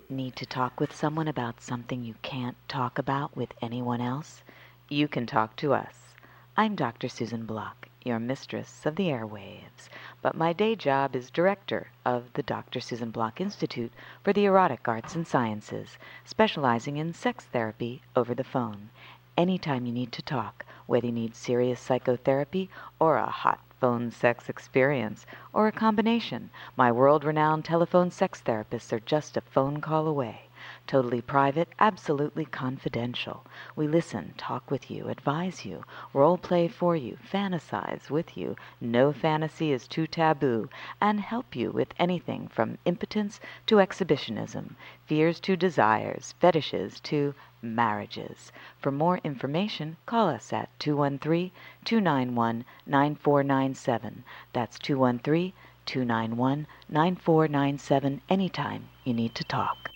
Need to talk with someone about something you can't talk about with anyone else? You can talk to us. I'm Dr. Susan Block, your mistress of the airwaves, but my day job is director of the Dr. Susan Block Institute for the Erotic Arts and Sciences, specializing in sex therapy over the phone. Anytime you need to talk, whether you need serious psychotherapy or a hot phone sex experience, or a combination, my world-renowned telephone sex therapists are just a phone call away. Totally private, absolutely confidential. We listen, talk with you, advise you, role play for you, fantasize with you, no fantasy is too taboo, and help you with anything from impotence to exhibitionism, fears to desires, fetishes to marriages. For more information, call us at 213-291-9497. That's 213-291-9497 anytime you need to talk.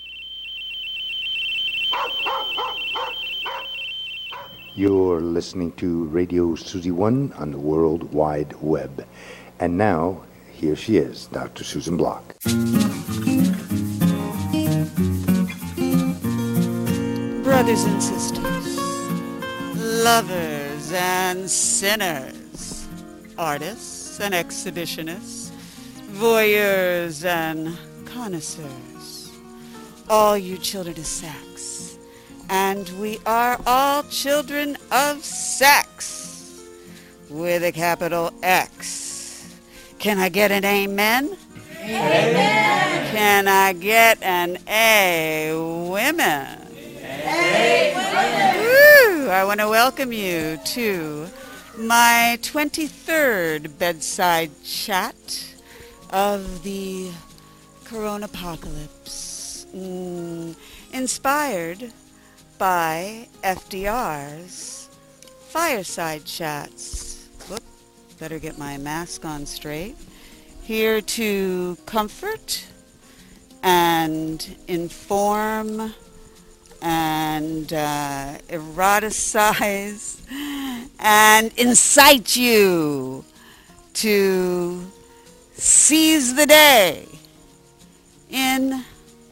You're listening to Radio Susie One on the World Wide Web. And now, here she is, Dr. Susan Block. Brothers and sisters, lovers and sinners, artists and exhibitionists, voyeurs and connoisseurs, all you children of sex, and we are all children of sex, with a capital X. Can I get an amen? Amen. Can I get an A, women? Woo! I want to welcome you to my 23rd bedside chat of the coronapocalypse, inspired by FDR's fireside chats. Whoop, better get my mask on straight. Here to comfort and inform and eroticize and incite you to seize the day in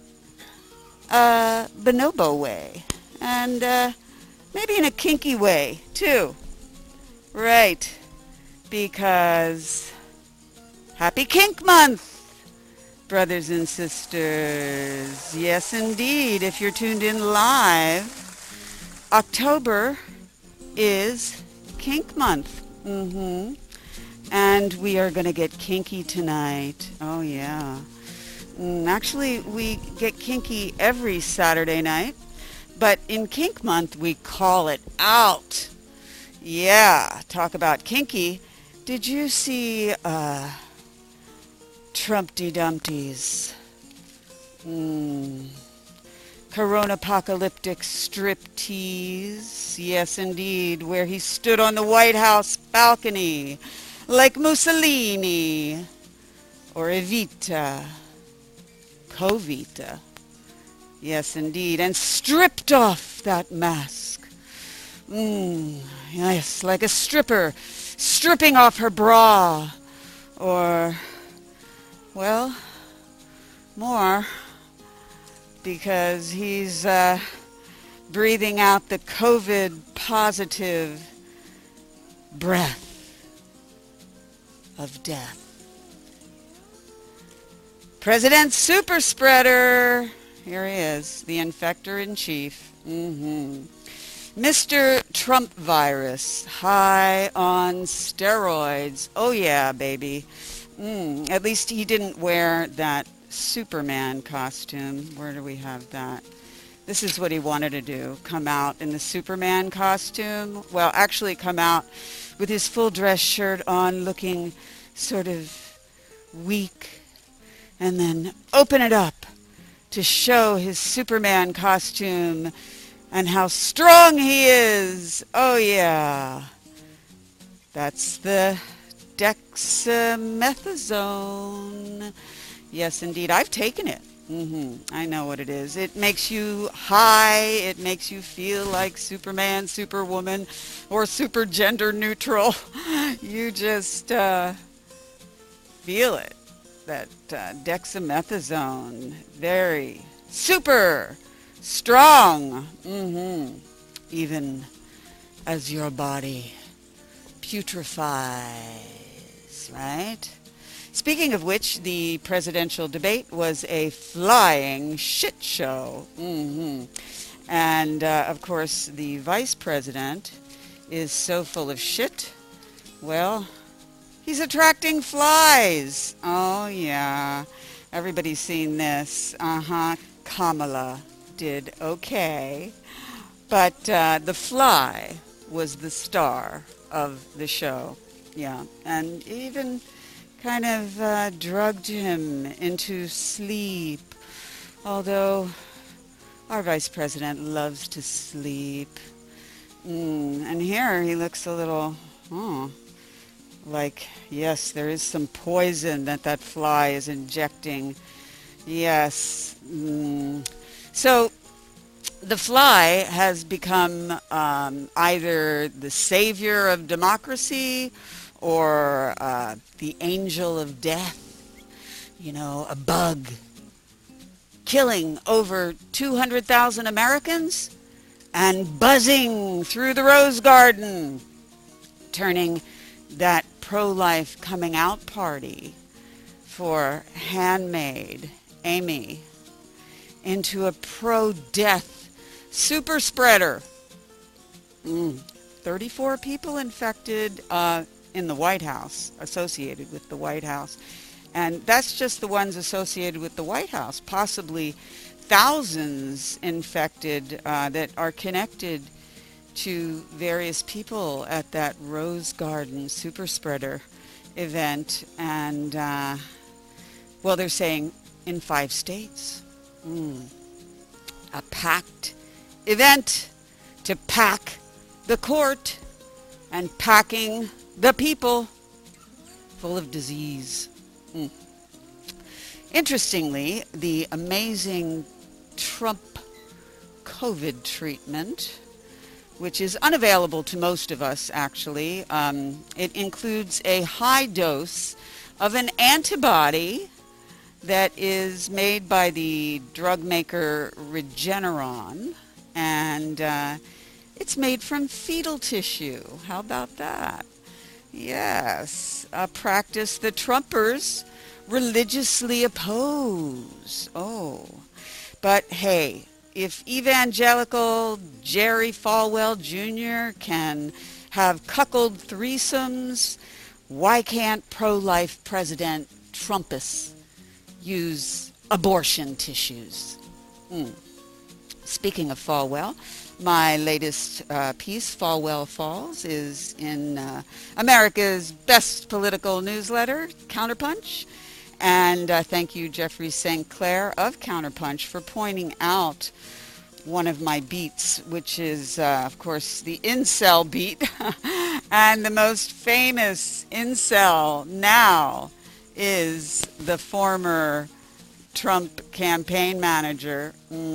a bonobo way and maybe in a kinky way too. Right, because happy Kink Month, brothers and sisters. Yes, indeed. If you're tuned in live, October is Kink Month. And we are going to get kinky tonight. Oh, yeah. Actually, we get kinky every Saturday night. But in Kink Month, we call it out. Yeah, talk about kinky. Did you see Trumpty Dumpty's Coronapocalyptic striptease? Yes, indeed, where he stood on the White House balcony like Mussolini or Evita, Covita. Yes, indeed, and stripped off that mask. Yes, like a stripper stripping off her bra, or, well, more, because he's breathing out the COVID-positive breath of death. President Super Spreader, here he is, the infector-in-chief. Mr. Trump virus, high on steroids. Oh yeah, baby. At least he didn't wear that Superman costume. Where do we have that? This is what he wanted to do, come out in the Superman costume. Well, actually come out with his full dress shirt on, looking sort of weak, and then open it up to show his Superman costume and how strong he is. Oh yeah, that's the dexamethasone. Yes, indeed, I've taken it. I know what it is. It makes you high. It makes you feel like Superman, Superwoman, or super gender neutral. You just feel it. That dexamethasone, very super strong, even as your body putrefies, right? Speaking of which, the presidential debate was a flying shit show. And, of course, the vice president is so full of shit. Well, he's attracting flies. Oh, yeah. Everybody's seen this. Kamala did okay. But the fly was the star of the show. Yeah. And even kind of drugged him into sleep. Although our vice president loves to sleep. And here he looks a little, like, yes, there is some poison that fly is injecting. Yes. So the fly has become either the savior of democracy or the angel of death. You know, a bug killing over 200,000 Americans and buzzing through the Rose Garden, turning that pro-life coming out party for Handmaid Amy into a pro-death super spreader. 34 people infected in the White House, associated with the White House. And that's just the ones associated with the White House, possibly thousands infected that are connected to various people at that Rose Garden super spreader event. And, well, they're saying in 5 states. A packed event to pack the court and packing the people full of disease. Interestingly, the amazing Trump COVID treatment, which is unavailable to most of us, actually, it includes a high dose of an antibody that is made by the drug maker Regeneron, and it's made from fetal tissue. How about that? Yes, a practice the Trumpers religiously oppose. Oh, but hey, if evangelical Jerry Falwell Jr. can have cuckold threesomes, why can't pro-life President Trumpus use abortion tissues? Speaking of Falwell, my latest piece, Falwell Falls, is in America's best political newsletter, Counterpunch. And thank you, Jeffrey St. Clair of Counterpunch, for pointing out one of my beats, which is, of course, the incel beat. And the most famous incel now is the former Trump campaign manager,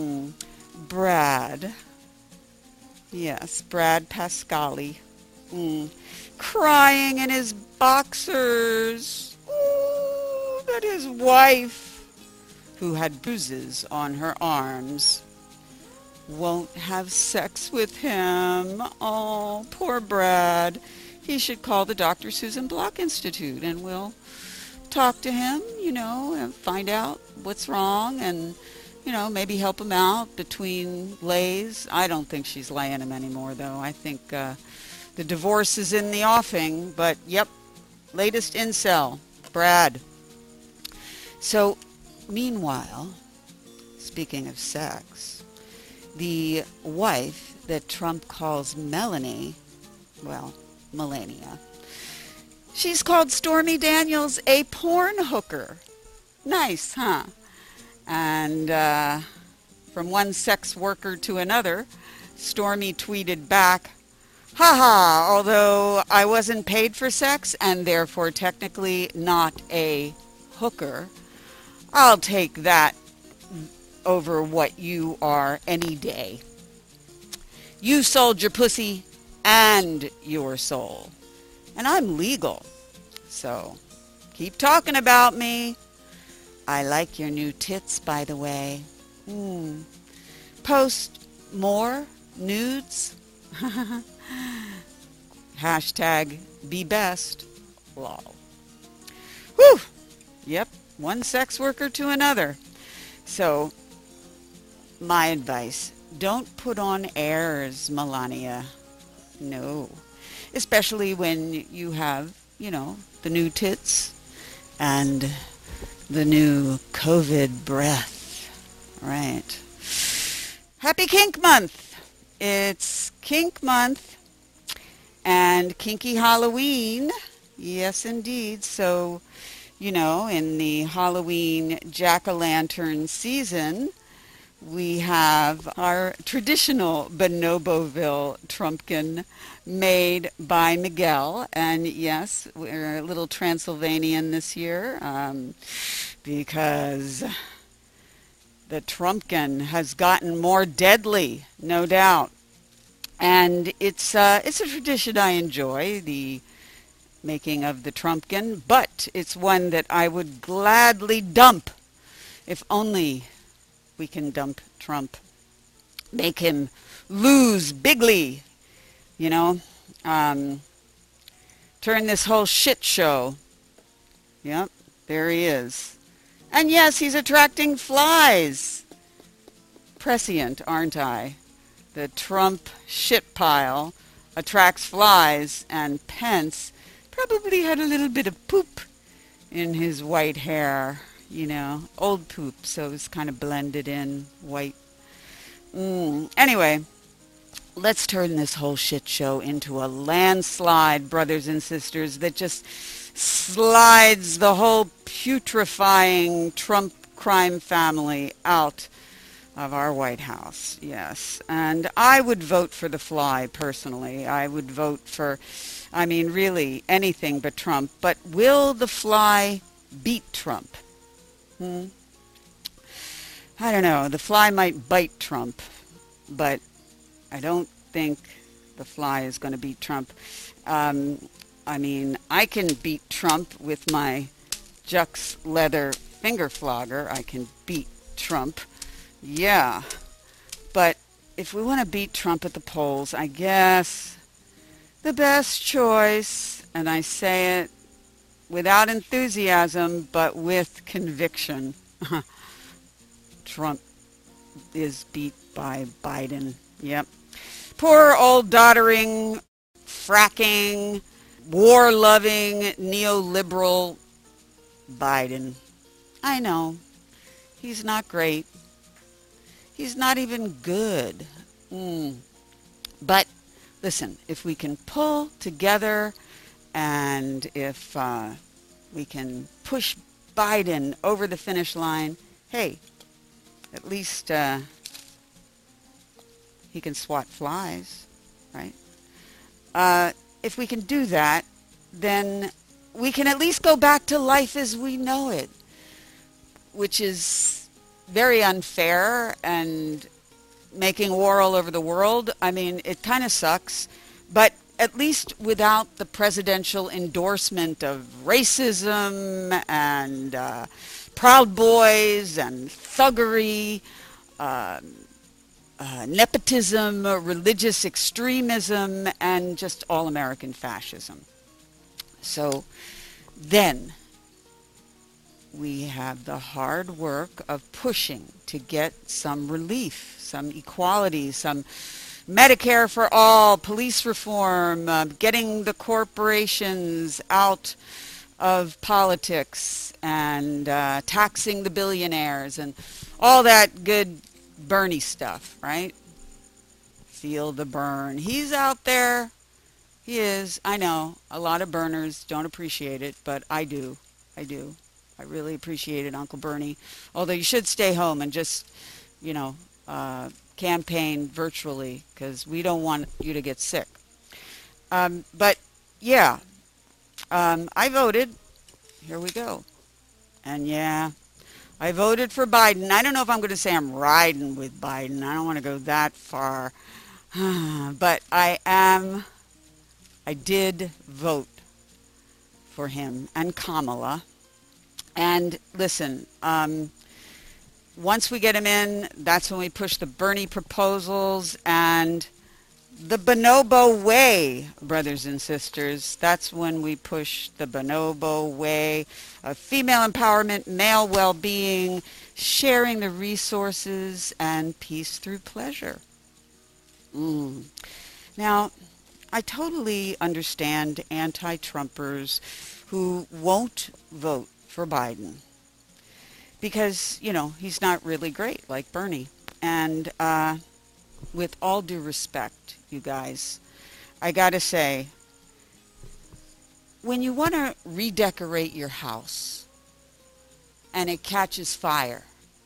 Brad. Yes, Brad Pascali. Crying in his boxers. That his wife, who had bruises on her arms, won't have sex with him. Oh, poor Brad. He should call the Dr. Susan Block Institute, and we'll talk to him, you know, and find out what's wrong, and, you know, maybe help him out between lays. I don't think she's laying him anymore, though. I think the divorce is in the offing, but, yep, latest incel, Brad. So, meanwhile, speaking of sex, the wife that Trump calls Melania, she's called Stormy Daniels a porn hooker. Nice, huh? And from one sex worker to another, Stormy tweeted back, "Haha, although I wasn't paid for sex and therefore technically not a hooker, I'll take that over what you are any day. You sold your pussy and your soul. And I'm legal. So keep talking about me. I like your new tits, by the way. Post more nudes. Hashtag be best. Lol. Whew. Yep. One sex worker to another. So, my advice, don't put on airs, Melania. No. Especially when you have, the new tits and the new COVID breath. Right. Happy Kink Month. It's Kink Month and Kinky Halloween. Yes, indeed. So, in the Halloween jack-o'-lantern season, we have our traditional Bonoboville Trumpkin made by Miguel. And yes, we're a little Transylvanian this year because the Trumpkin has gotten more deadly, no doubt. And it's a tradition I enjoy, the making of the Trumpkin, but it's one that I would gladly dump if only we can dump Trump. Make him lose bigly, turn this whole shit show. Yep, there he is. And yes, he's attracting flies. Prescient, aren't I? The Trump shit pile attracts flies, and Pence probably had a little bit of poop in his white hair, old poop, so it's kind of blended in white. Anyway, let's turn this whole shit show into a landslide, brothers and sisters, that just slides the whole putrefying Trump crime family out of our White House. Yes. And I would vote for the fly, personally. I would vote for, really anything but Trump. But will the fly beat Trump? I don't know. The fly might bite Trump, but I don't think the fly is going to beat Trump. I can beat Trump with my Jux leather finger flogger. I can beat Trump. Yeah. But if we want to beat Trump at the polls, I guess the best choice, and I say it without enthusiasm, but with conviction, Trump is beat by Biden. Yep. Poor old doddering, fracking, war-loving, neoliberal Biden. I know. He's not great. He's not even good. But listen, if we can pull together and if we can push Biden over the finish line, hey, at least he can swat flies, right? If we can do that, then we can at least go back to life as we know it, which is very unfair and making war all over the world. It kind of sucks, but at least without the presidential endorsement of racism and Proud Boys and thuggery, nepotism, religious extremism, and just all-American fascism. So then we have the hard work of pushing to get some relief, some equality, some Medicare for all, police reform, getting the corporations out of politics, and taxing the billionaires, and all that good Bernie stuff, right? Feel the burn. He's out there. He is. I know a lot of burners don't appreciate it, but I do. I do. I really appreciate it, Uncle Bernie. Although you should stay home and just, campaign virtually, because we don't want you to get sick. But, yeah, I voted. Here we go. And, yeah, I voted for Biden. I don't know if I'm going to say I'm riding with Biden. I don't want to go that far. But I did vote for him and Kamala. And listen, once we get him in, that's when we push the Bernie proposals and the Bonobo way, brothers and sisters. That's when we push the Bonobo way of female empowerment, male well-being, sharing the resources, and peace through pleasure. Now, I totally understand anti-Trumpers who won't vote for Biden because, he's not really great like Bernie. And with all due respect, you guys, I gotta say, when you want to redecorate your house and it catches fire,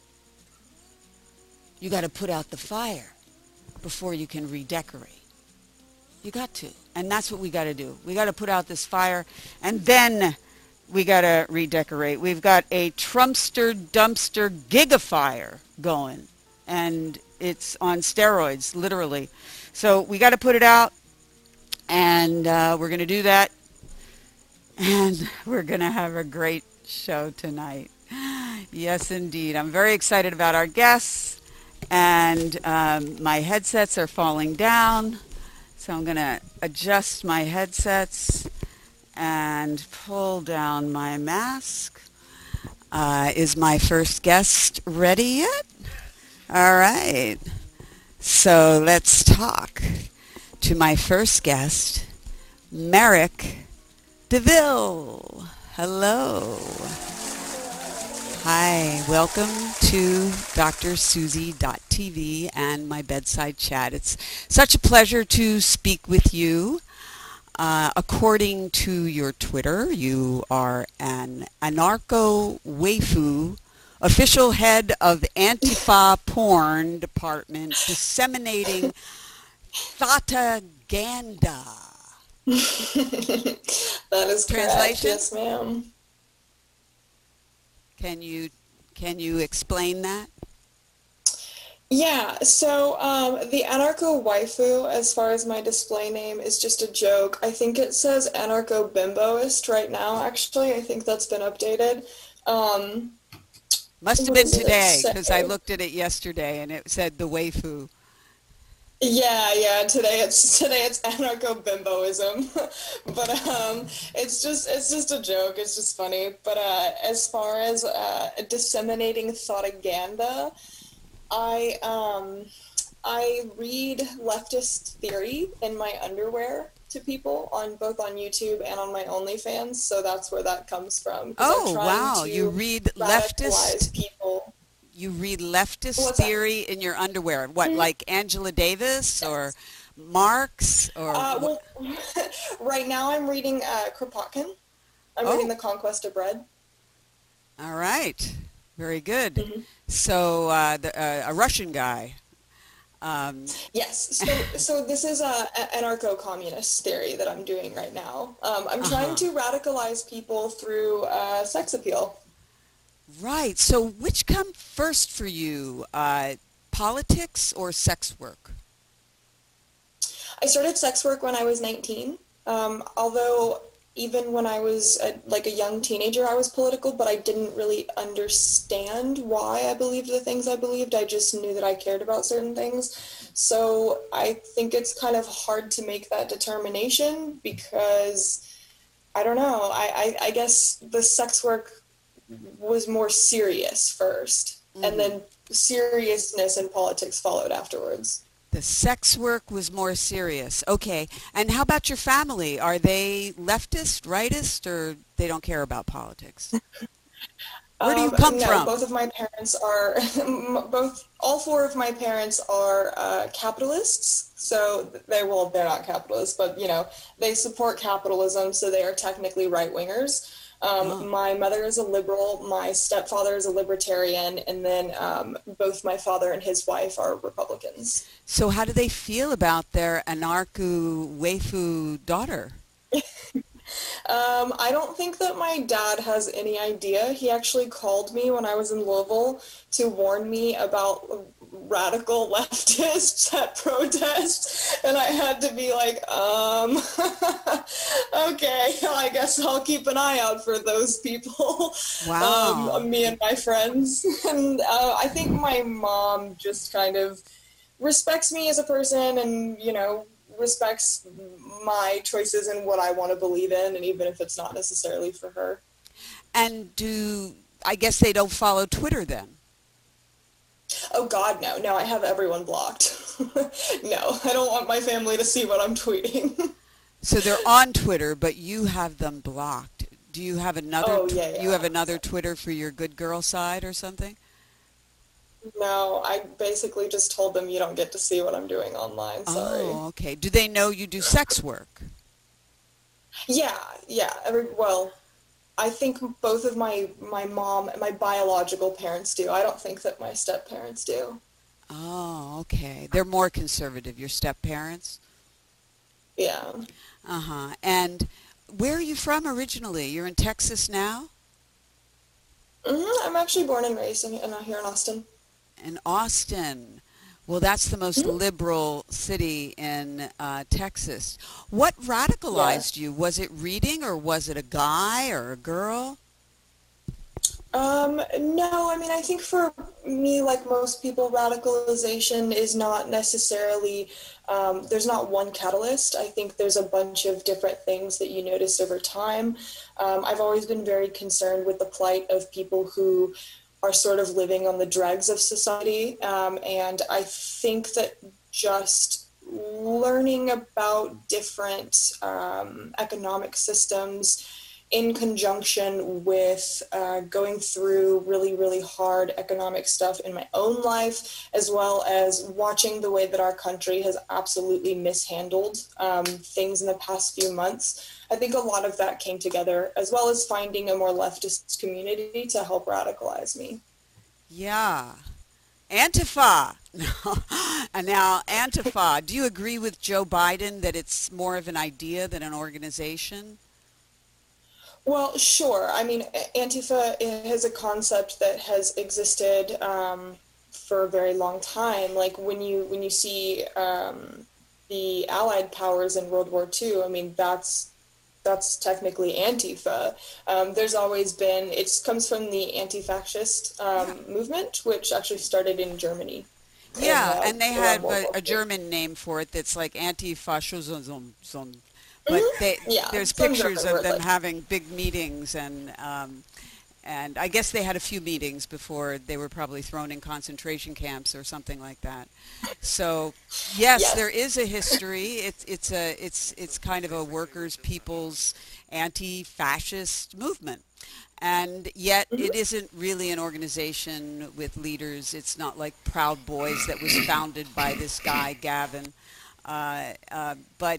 you got to put out the fire before you can redecorate. You got to. And that's what we got to do. We got to put out this fire, and then we got to redecorate. We've got a Trumpster dumpster gigafire going, and it's on steroids, literally. So we got to put it out, and we're going to do that, and we're going to have a great show tonight. Yes, indeed. I'm very excited about our guests, and my headsets are falling down, so I'm going to adjust my headsets and pull down my mask. Is my first guest ready yet? All right. So let's talk to my first guest, Merrick DeVille. Hello. Hi, welcome to drsusie.tv and my bedside chat. It's such a pleasure to speak with you. According to your Twitter, you are an anarcho-waifu, official head of Antifa porn department, disseminating Thataganda. That is correct. Yes, ma'am. Can you explain that? Yeah, so the anarcho-waifu, as far as my display name, is just a joke. I think it says anarcho-bimboist right now, actually. I think that's been updated. Must have been today, because I looked at it yesterday and it said the waifu. Yeah, today it's anarcho-bimboism. But it's just a joke, it's just funny. But as far as disseminating Thataganda, I read leftist theory in my underwear to people both on YouTube and on my OnlyFans, so that's where that comes from. Oh, wow! You read leftist people. You read leftist theory in your underwear. What, like Angela Davis or Marx or? Well, right now I'm reading Kropotkin. I'm reading The Conquest of Bread. All right. Very good. Mm-hmm. So a Russian guy. Yes. So this is an anarcho-communist theory that I'm doing right now. I'm trying to radicalize people through sex appeal. Right. So which come first for you, politics or sex work? I started sex work when I was 19. Although even when I was a young teenager, I was political, but I didn't really understand why I believed the things I believed. I just knew that I cared about certain things. So I think it's kind of hard to make that determination because, I don't know, I guess the sex work was more serious first, and then seriousness in politics followed afterwards. The sex work was more serious. Okay. And how about your family? Are they leftist, rightist, or they don't care about politics? Where do you come from? Both of my parents are, all four of my parents are capitalists. So they're not capitalists, but, they support capitalism, so they are technically right-wingers. My mother is a liberal, my stepfather is a libertarian, and then both my father and his wife are Republicans. So how do they feel about their anarcho-waifu daughter? I don't think that my dad has any idea. He actually called me when I was in Louisville to warn me about radical leftists at protests, and I had to be like, okay, I guess I'll keep an eye out for those people. Wow. Me and my friends. And I think my mom just kind of respects me as a person and, respects my choices and what I want to believe in, and even if it's not necessarily for her. And I guess they don't follow Twitter then? Oh God, no. No, I have everyone blocked. No, I don't want my family to see what I'm tweeting. So they're on Twitter, but you have them blocked. Do you have another? Oh, yeah. You have another Twitter for your good girl side or something? No, I basically just told them you don't get to see what I'm doing online. Sorry. Oh, okay. Do they know you do sex work? Yeah. Well, I think both of my mom and my biological parents do. I don't think that my step-parents do. Oh, okay. They're more conservative, your step-parents? Yeah. Uh-huh. And where are you from originally? You're in Texas now? I'm actually born and raised here in Austin. In Austin. Well, that's the most liberal city in Texas. What radicalized you? Was it reading, or was it a guy or a girl? No, I mean, I think for me, like most people, radicalization is not necessarily, there's not one catalyst. I think there's a bunch of different things that you notice over time. I've always been very concerned with the plight of people who are sort of living on the dregs of society. And I think that just learning about different economic systems in conjunction with going through really, really hard economic stuff in my own life, as well as watching the way that our country has absolutely mishandled things in the past few months. I think a lot of that came together, as well as finding a more leftist community to help radicalize me. Yeah. Antifa. And now, Antifa, do you agree with Joe Biden that it's more of an idea than an organization? Well, sure. I mean, Antifa is a concept that has existed for a very long time. Like when you see the Allied powers in World War II, I mean, that's technically Antifa. There's always been, it comes from the anti-fascist movement, which actually started in Germany. Yeah, and they had a German name for it that's like Antifaschism. But there's pictures of them having big meetings, and I guess they had a few meetings before they were probably thrown in concentration camps or something like that. So yes. There is a history. It's kind of a workers' people's anti-fascist movement. And yet it isn't really an organization with leaders. It's not like Proud Boys that was founded by this guy, Gavin. But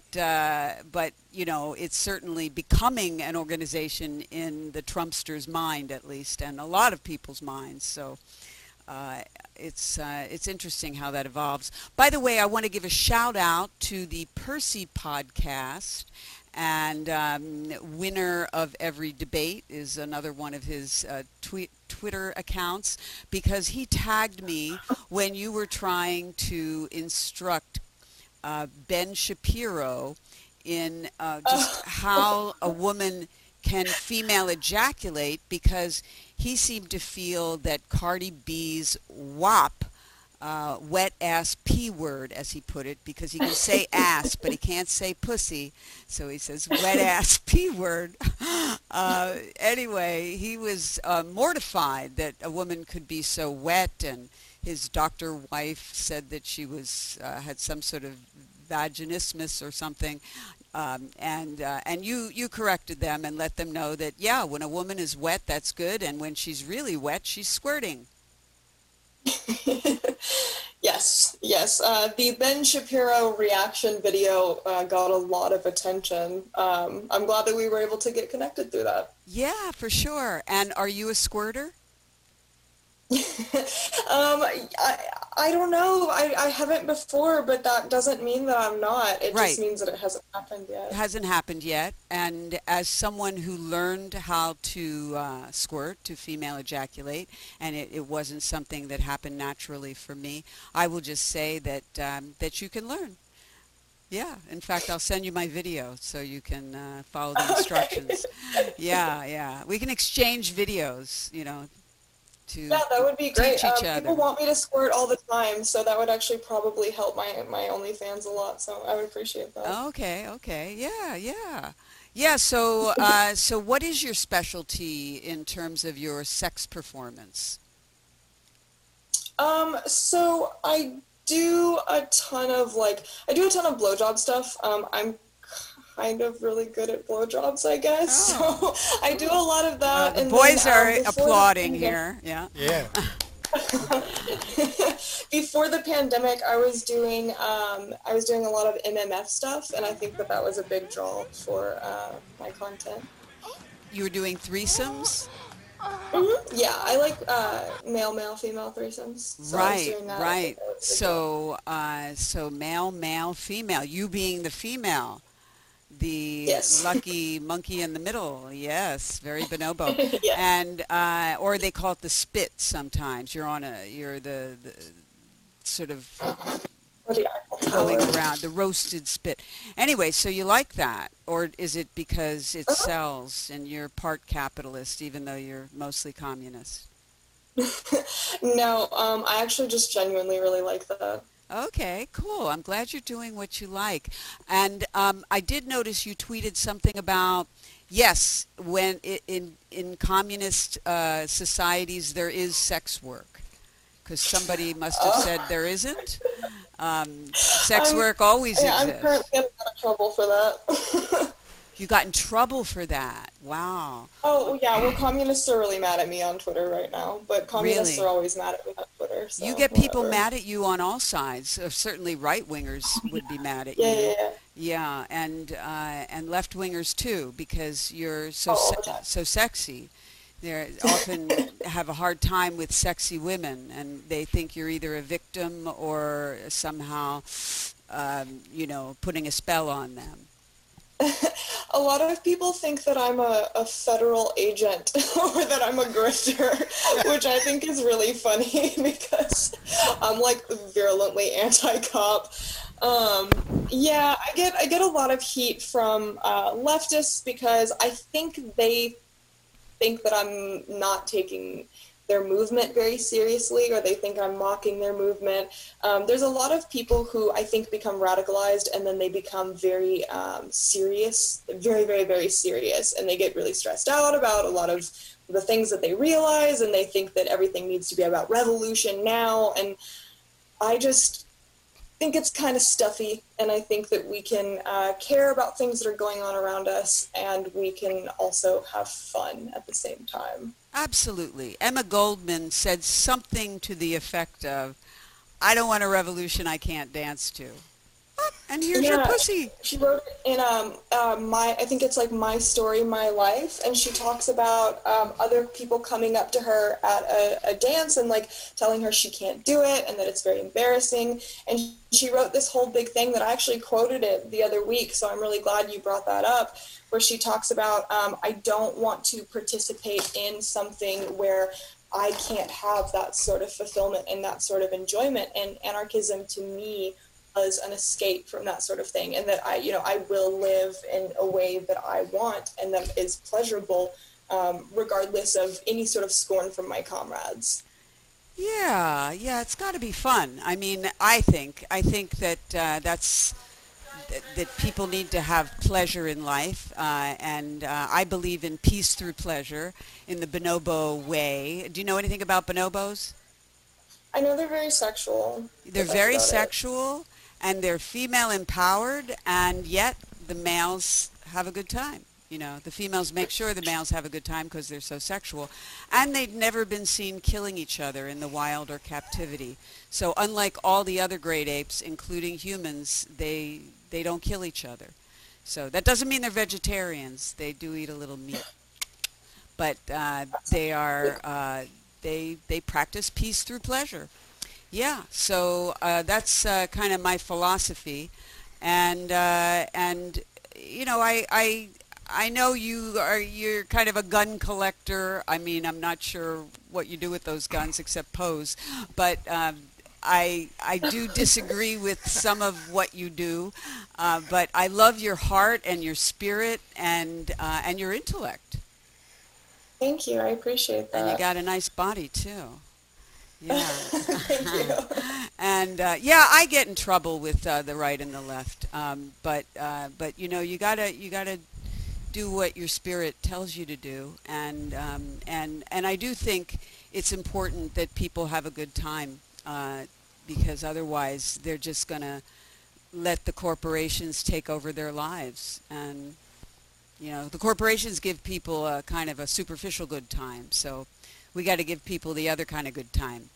it's certainly becoming an organization in the Trumpsters' mind, at least, and a lot of people's minds. So it's interesting how that evolves. By the way, I want to give a shout out to the Percy podcast, and winner of every debate is another one of his Twitter accounts, because he tagged me when you were trying to instruct Ben Shapiro in just how a woman can female ejaculate, because he seemed to feel that Cardi B's WAP, wet ass P word, as he put it, because he can say ass, but he can't say pussy, so he says wet ass P word. Anyway, he was mortified that a woman could be so wet, and his doctor wife said that she was had some sort of vaginismus or something, and you corrected them and let them know that, yeah, when a woman is wet, that's good, and when she's really wet, she's squirting. Yes. The Ben Shapiro reaction video got a lot of attention. I'm glad that we were able to get connected through that. Yeah, for sure. And are you a squirter? I don't know. I haven't before, but that doesn't mean that I'm not. It just Right. means that it hasn't happened It yet. hasn't happened yet. And as someone who learned how to squirt, to female ejaculate, and it wasn't something that happened naturally for me, I will just say that that you can learn. Yeah. In fact, I'll send you my video so you can follow the Okay. instructions. Yeah, yeah. We can exchange videos, to Yeah, that would be great. teach each People other. want me to squirt all the time, so that would actually probably help my OnlyFans a lot. So I would appreciate that. Okay, okay. Yeah, yeah. Yeah, so so what is your specialty in terms of your sex performance? So I do a ton of blowjob stuff. I'm kind of really good at blowjobs, I guess. Oh. So I do a lot of that, The and boys then are before the applauding pandemic, here. Yeah. Yeah. before the pandemic, I was doing a lot of MMF stuff, and I think that that was a big draw for my content. You were doing threesomes? Yeah, I like male, female threesomes. So I was Right, doing that. I think right. that was a big draw. So so male, female. You being the female, the Yes. lucky monkey in the middle. Yes, very bonobo. Yeah. And or they call it the spit sometimes. You're the sort of Or the Eiffel going Tower. around, the roasted spit. Anyway, so you like that, or is it because it Uh-huh. sells and you're part capitalist, even though you're mostly communist? No, I actually just genuinely really like that. Okay, cool. I'm glad you're doing what you like. And I did notice you tweeted something about, yes, when in communist societies there is sex work, because somebody must have said there isn't. Sex I'm, work always yeah, I'm exists. currently getting out of trouble for that. You got in trouble for that. Wow. Oh, yeah, well, communists are really mad at me on Twitter right now, but communists are Really? always mad at me on Twitter, You so get people whatever. mad at you on all sides. Certainly right-wingers would be mad at Yeah, yeah, you. yeah. Yeah, and left-wingers too, because you're so Oh, all the time. so sexy. They often have a hard time with sexy women, and they think you're either a victim or somehow, putting a spell on them. A lot of people think that I'm a federal agent or that I'm a grifter, which I think is really funny because I'm like virulently anti-cop. Yeah, I get a lot of heat from leftists because I think they think that I'm not taking their movement very seriously, or they think I'm mocking their movement. There's a lot of people who I think become radicalized and then they become very serious, very, very, very serious, and they get really stressed out about a lot of the things that they realize, and they think that everything needs to be about revolution now, and I just think it's kind of stuffy, and I think that we can care about things that are going on around us, and we can also have fun at the same time. Absolutely. Emma Goldman said something to the effect of, "I don't want a revolution I can't dance to." Oh, and here's your Yeah, pussy. she wrote it in I think it's like My Story, My Life, and she talks about other people coming up to her at a dance and like telling her she can't do it and that it's very embarrassing. And she wrote this whole big thing that I actually quoted it the other week, so I'm really glad you brought that up, where she talks about I don't want to participate in something where I can't have that sort of fulfillment and that sort of enjoyment. And anarchism to me was an escape from that sort of thing, and that I will live in a way that I want and that is pleasurable, regardless of any sort of scorn from my comrades. Yeah, yeah, it's got to be fun. I mean, I think that that people need to have pleasure in life, and I believe in peace through pleasure in the bonobo way. Do you know anything about bonobos? I know they're very sexual, They're but that's very about it. sexual, and they're female empowered, and yet the males have a good time. The females make sure the males have a good time because they're so sexual, and they've never been seen killing each other in the wild or captivity. So unlike all the other great apes, including humans, they don't kill each other. So that doesn't mean they're vegetarians. They do eat a little meat, but they they practice peace through pleasure. Yeah, so that's kind of my philosophy, and you know, I know you're kind of a gun collector. I mean, I'm not sure what you do with those guns except pose, but I do disagree with some of what you do, but I love your heart and your spirit and your intellect. Thank you. I appreciate that. And you got a nice body too. Yeah. Thank you. And yeah, I get in trouble with the right and the left, but you know, you gotta do what your spirit tells you to do, and I do think it's important that people have a good time, because otherwise they're just gonna let the corporations take over their lives, and you know, the corporations give people a kind of a superficial good time, so we got to give people the other kind of good time.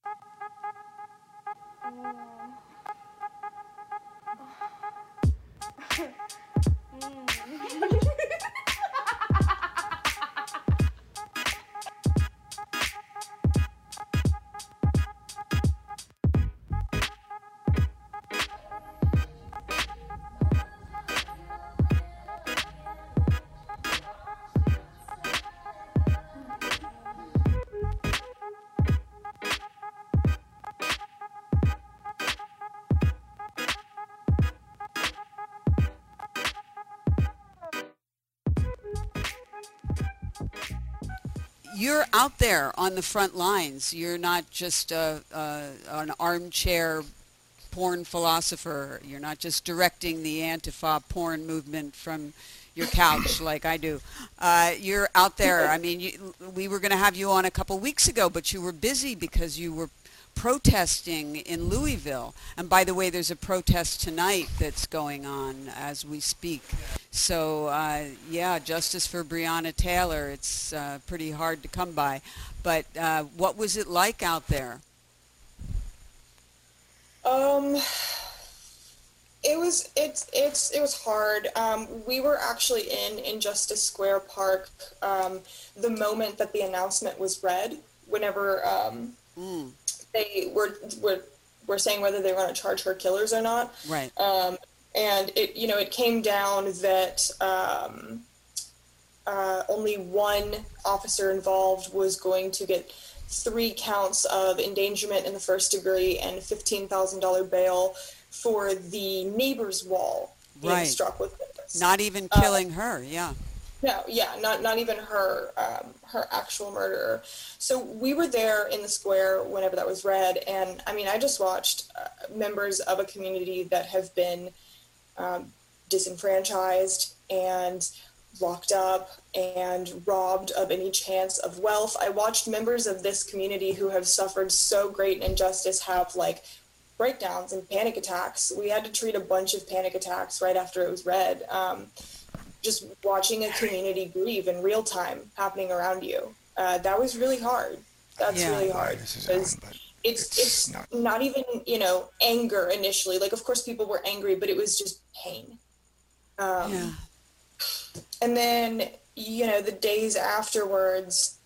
You're out there on the front lines. You're not just an armchair porn philosopher. You're not just directing the Antifa porn movement from your couch like I do. You're out there. I mean, we were going to have you on a couple weeks ago, but you were busy because you were protesting in Louisville. And by the way, there's a protest tonight that's going on as we speak. So, yeah, justice for Breonna Taylor. It's pretty hard to come by. But what was it like out there? It was hard. We were actually in Injustice Square Park the moment that the announcement was read. Whenever they were saying whether they were going to charge her killers or not. Right. And it came down that only one officer involved was going to get 3 counts of endangerment in the first degree and $15,000 bail for the neighbor's wall being struck with bullets. Not even killing her, yeah. No, yeah, not even her actual murderer. So we were there in the square whenever that was read, and I mean, I just watched members of a community that have been disenfranchised and locked up and robbed of any chance of wealth. I watched members of this community who have suffered so great injustice have like breakdowns and panic attacks. We had to treat a bunch of panic attacks right after it was read. Just watching a community grieve in real time happening around you. That was really hard. That's really hard. It's not even, anger initially. Like, of course, people were angry, but it was just pain. And then, the days afterwards,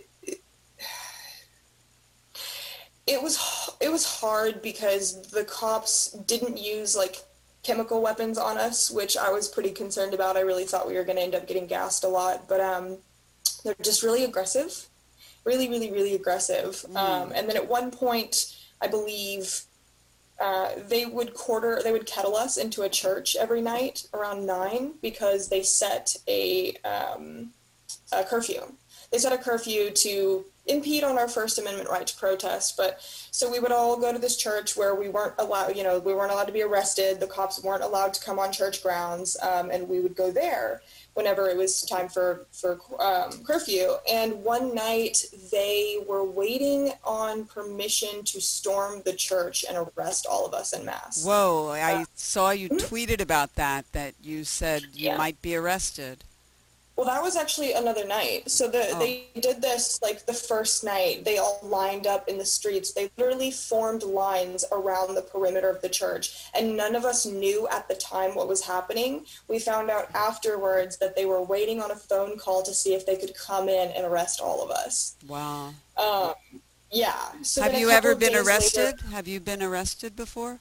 it was hard because the cops didn't use, like, chemical weapons on us, which I was pretty concerned about. I really thought we were going to end up getting gassed a lot, but they're just really aggressive, really, really, really aggressive. And then at one point, I believe they would kettle us into a church every night around 9 because they set a curfew. They set a curfew to impede on our First Amendment right to protest. But so we would all go to this church where we weren't allowed, we weren't allowed to be arrested. The cops weren't allowed to come on church grounds. And we would go there whenever it was time for curfew. And one night they were waiting on permission to storm the church and arrest all of us en masse. Whoa, I saw you tweeted about that you said you might be arrested. Well, that was actually another night. So Oh, they did this like the first night. They all lined up in the streets. They literally formed lines around the perimeter of the church, and none of us knew at the time what was happening. We found out afterwards that they were waiting on a phone call to see if they could come in and arrest all of us. wow. Um, yeah. So Have then a you couple ever of been days later, arrested? Have you been arrested before?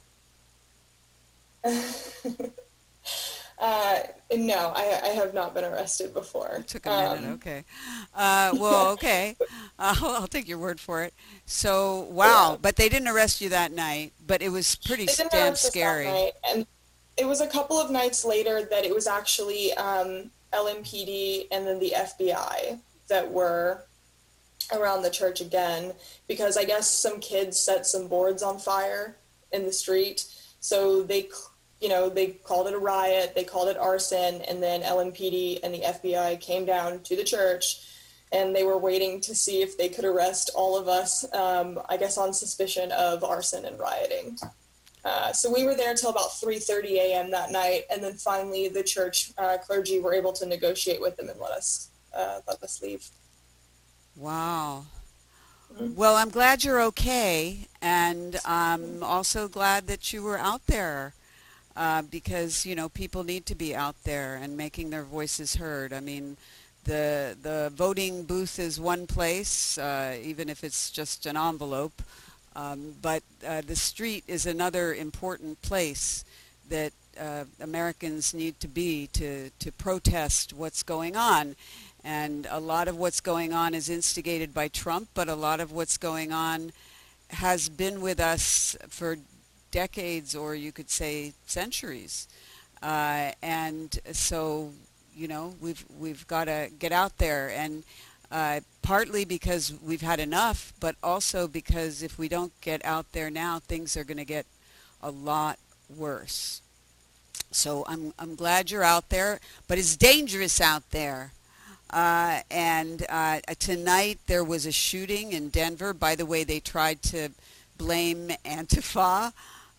uh, no, I have not been arrested before. It took a minute. Okay. Well, okay. I'll take your word for it. So, Yeah. wow. But they didn't arrest you that night, but it was pretty They didn't damn arrest us that scary. night, and it was a couple of nights later that it was actually LMPD and then the FBI that were around the church again, because I guess some kids set some boards on fire in the street. So they called it a riot, they called it arson, and then LMPD and the FBI came down to the church, and they were waiting to see if they could arrest all of us, I guess on suspicion of arson and rioting. So we were there till about 3:30 a.m. that night, and then finally the church clergy were able to negotiate with them and let us leave. Wow. Mhm. Well, I'm glad you're okay, and I'm also glad that you were out there because, people need to be out there and making their voices heard. I mean, the voting booth is one place, even if it's just an envelope, but the street is another important place that Americans need to be to protest what's going on. And a lot of what's going on is instigated by Trump, but a lot of what's going on has been with us for decades, or you could say centuries. And so, we've got to get out there, and partly because we've had enough, but also because if we don't get out there now, things are going to get a lot worse. So I'm glad you're out there, but it's dangerous out there. And tonight there was a shooting in Denver. By the way, they tried to blame Antifa.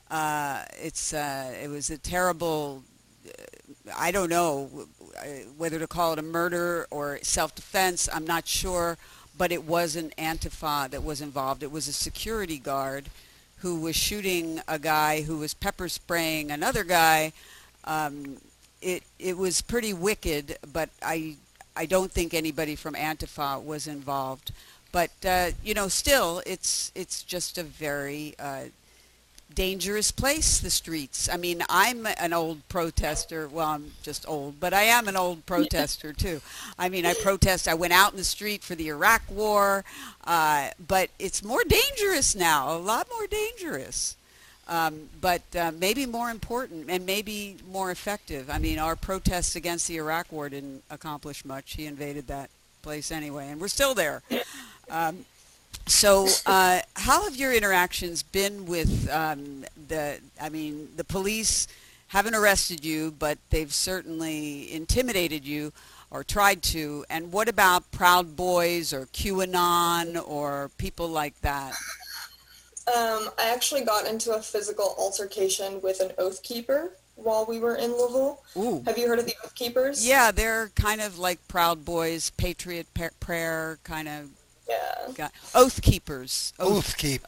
It was a terrible. I don't know whether to call it a murder or self-defense. I'm not sure, but it wasn't Antifa that was involved. It was a security guard who was shooting a guy who was pepper spraying another guy. Um, it was pretty wicked, but I don't think anybody from Antifa was involved. But still, it's just a very dangerous place, the streets. I mean, I'm an old protester. Well, I'm just old, but I am an old protester too. I mean, I went out in the street for the Iraq War, but it's more dangerous now, a lot more dangerous. But maybe more important and maybe more effective. I mean, our protests against the Iraq War didn't accomplish much. He invaded that place anyway, and we're still there. Um, so, how have your interactions been with the police haven't arrested you, but they've certainly intimidated you or tried to. And what about Proud Boys or QAnon or people like that? I actually got into a physical altercation with an Oath Keeper while we were in Louisville. Ooh. Have you heard of the Oath Keepers? Yeah, they're kind of like Proud Boys, Patriot Prayer kind of Yeah. Oath Keepers. Oath Keepers.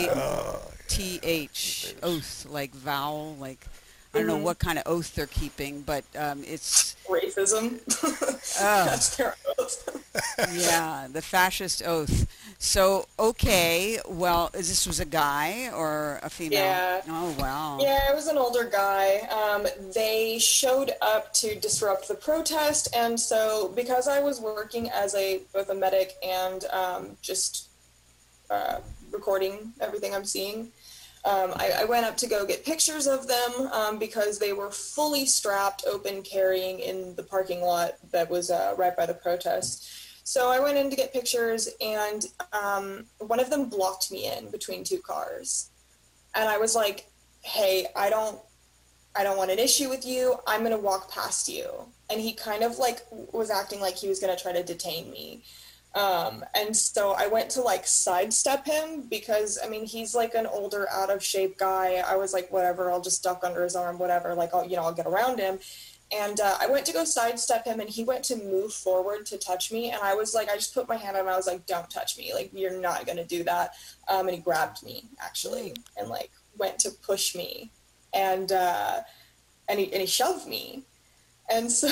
OATH. Oath, like vowel, like I don't know what kind of oath they're keeping, but it's Racism. oh That's their oath. yeah, the fascist oath. So okay, well, this was a guy or a female? Yeah. Oh wow. Yeah, it was an older guy. They showed up to disrupt the protest, and so because I was working as both a medic and just recording everything I'm seeing, I went up to go get pictures of them because they were fully strapped, open carrying in the parking lot that was right by the protest. So I went in to get pictures, and one of them blocked me in between two cars. And I was like, hey, I don't want an issue with you. I'm going to walk past you. And he kind of like was acting like he was going to try to detain me. And so I went to like sidestep him because, I mean, he's like an older, out of shape guy. I was like, whatever, I'll just duck under his arm, whatever. Like, I'll get around him. And I went to go sidestep him, and he went to move forward to touch me. And I was like, I just put my hand on him. I was like, don't touch me. Like, you're not going to do that. And he grabbed me, actually, and, like, went to push me. And he shoved me. And so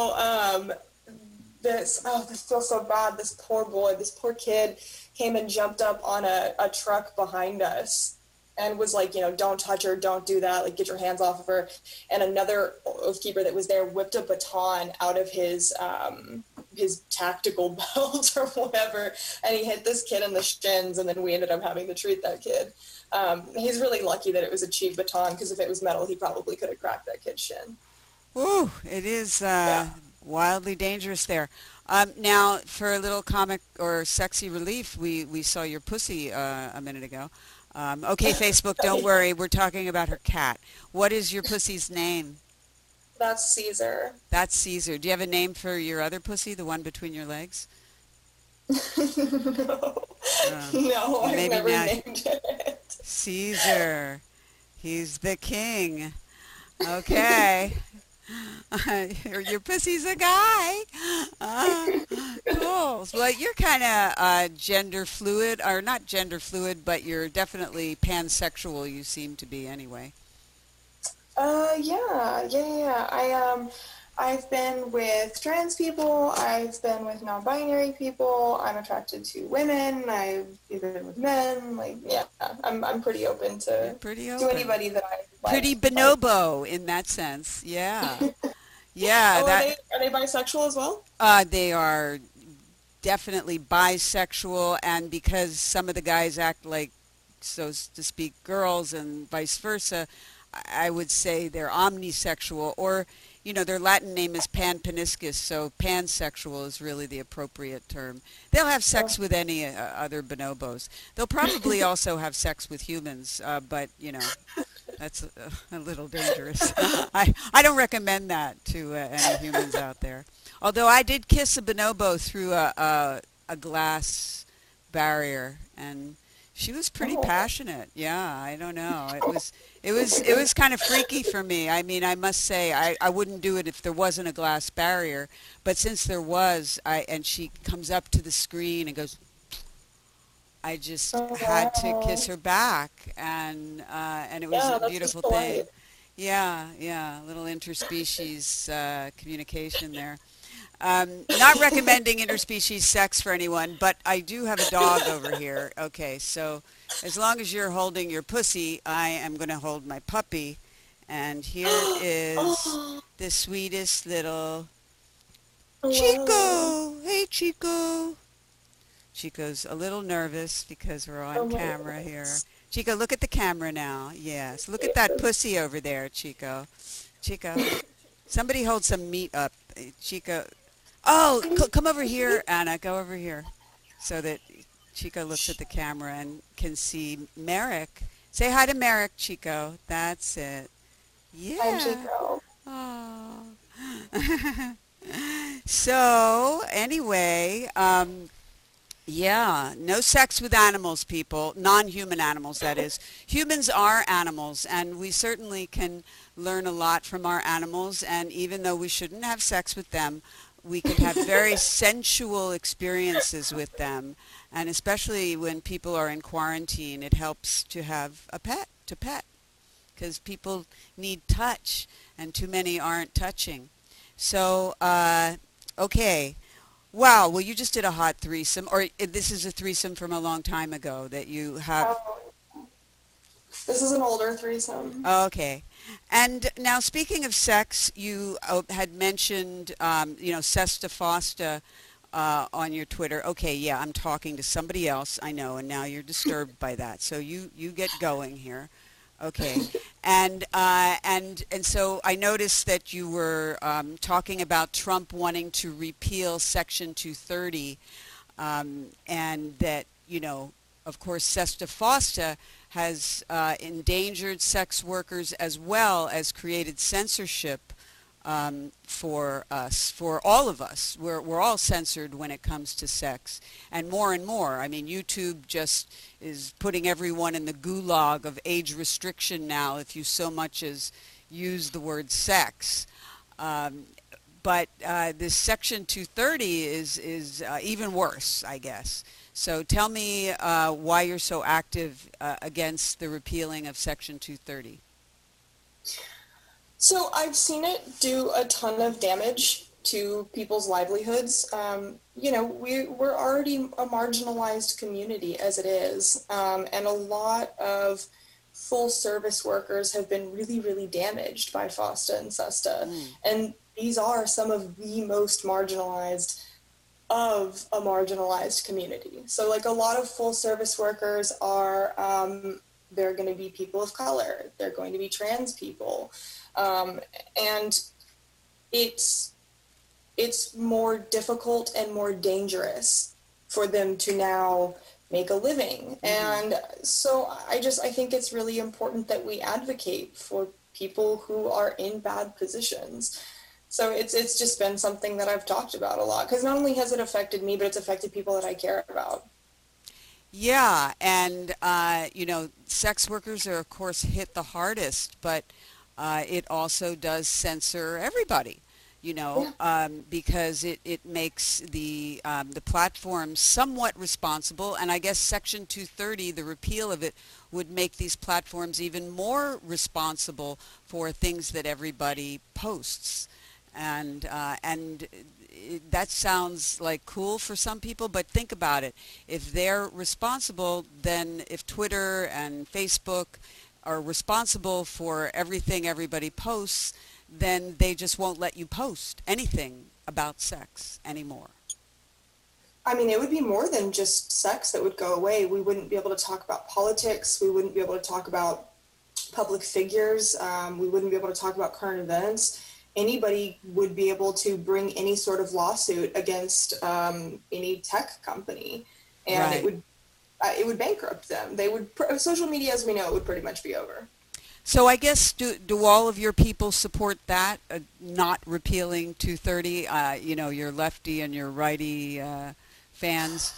this feels so bad. This poor boy, this poor kid came and jumped up on a truck behind us and was like, don't touch her, don't do that, like, get your hands off of her. And another Oathkeeper that was there whipped a baton out of his tactical belt or whatever, and he hit this kid in the shins, and then we ended up having to treat that kid. He's really lucky that it was a cheap baton, because if it was metal, he probably could have cracked that kid's shin. Ooh, it is wildly dangerous there. Now, for a little comic or sexy relief, we saw your pussy a minute ago. Okay, Facebook, don't worry. We're talking about her cat. What is your pussy's name? That's Caesar. That's Caesar. Do you have a name for your other pussy, the one between your legs? No, I've never named it. Caesar. He's the king. Okay. Your pussy's a guy. Cool. Well, you're kind of gender fluid, or not gender fluid, but you're definitely pansexual. You seem to be, anyway. Yeah. I've been with trans people. I've been with non-binary people. I'm attracted to women. I've been with men. Like, yeah, I'm pretty open to anybody that I like. Pretty bonobo in that sense. Yeah. Yeah. Are they bisexual as well? They are definitely bisexual, and because some of the guys act like, so to speak, girls and vice versa, I would say they're omnisexual, or, their Latin name is panpeniscus, so pansexual is really the appropriate term. They'll have sex with any other bonobos. They'll probably also have sex with humans, but, that's a little dangerous. I don't recommend that to any humans out there. Although I did kiss a bonobo through a glass barrier, and she was pretty passionate. Yeah, I don't know. It was kind of freaky for me. I mean, I must say, I wouldn't do it if there wasn't a glass barrier. But since there was, and she comes up to the screen and goes, I just had to kiss her back, and it was a beautiful thing. Yeah, a little interspecies communication there. Not recommending interspecies sex for anyone, but I do have a dog over here. Okay, so as long as you're holding your pussy, I am going to hold my puppy. And here is the sweetest little Chico. Hey, Chico. Chico's a little nervous because we're on camera here. Chico, look at the camera now. Yes, look at that pussy over there, Chico. Chico, somebody hold some meat up. Chico. Oh, come over here, Anna. Go over here so that Chico looks at the camera and can see Merrick. Say hi to Merrick, Chico. That's it. Yeah. Hi, Chico. Oh. So, anyway, yeah, no sex with animals, people. Non-human animals, that is. Humans are animals, and we certainly can learn a lot from our animals, and even though we shouldn't have sex with them, we can have very sensual experiences with them, and especially when people are in quarantine, it helps to have a pet, because people need touch, and too many aren't touching. So, okay. Wow, well, you just did a hot threesome, or this is a threesome from a long time ago that you have. This is an older threesome. Okay. And now, speaking of sex, you had mentioned, Sesta Fosta on your Twitter. Okay, yeah, I'm talking to somebody else, I know, and now you're disturbed by that. So you get going here. Okay. And so I noticed that you were talking about Trump wanting to repeal Section 230, and that, of course, Sesta Fosta has endangered sex workers as well as created censorship for us, for all of us. We're all censored when it comes to sex, and more and more. I mean, YouTube just is putting everyone in the gulag of age restriction now if you so much as use the word sex. But this Section 230 is even worse, I guess. So tell me why you're so active against the repealing of Section 230. So I've seen it do a ton of damage to people's livelihoods. We're already a marginalized community as it is, and a lot of full service workers have been really, really damaged by FOSTA and SESTA. And these are some of the most marginalized of a marginalized community. So like a lot of full service workers are, they're going to be people of color, they're going to be trans people. And it's more difficult and more dangerous for them to now make a living. And so I think it's really important that we advocate for people who are in bad positions. So it's just been something that I've talked about a lot, because not only has it affected me, but it's affected people that I care about. Yeah, and sex workers are of course hit the hardest, but it also does censor everybody, because it makes the platform somewhat responsible. And I guess Section 230, the repeal of it, would make these platforms even more responsible for things that everybody posts. And that sounds like cool for some people, but think about it. If they're responsible, then if Twitter and Facebook are responsible for everything everybody posts, then they just won't let you post anything about sex anymore. I mean, it would be more than just sex that would go away. We wouldn't be able to talk about politics. We wouldn't be able to talk about public figures. We wouldn't be able to talk about current events. Anybody would be able to bring any sort of lawsuit against any tech company, and Right. It would bankrupt them. Social media, as we know, would pretty much be over. So I guess, do all of your people support that, not repealing 230, your lefty and your righty fans?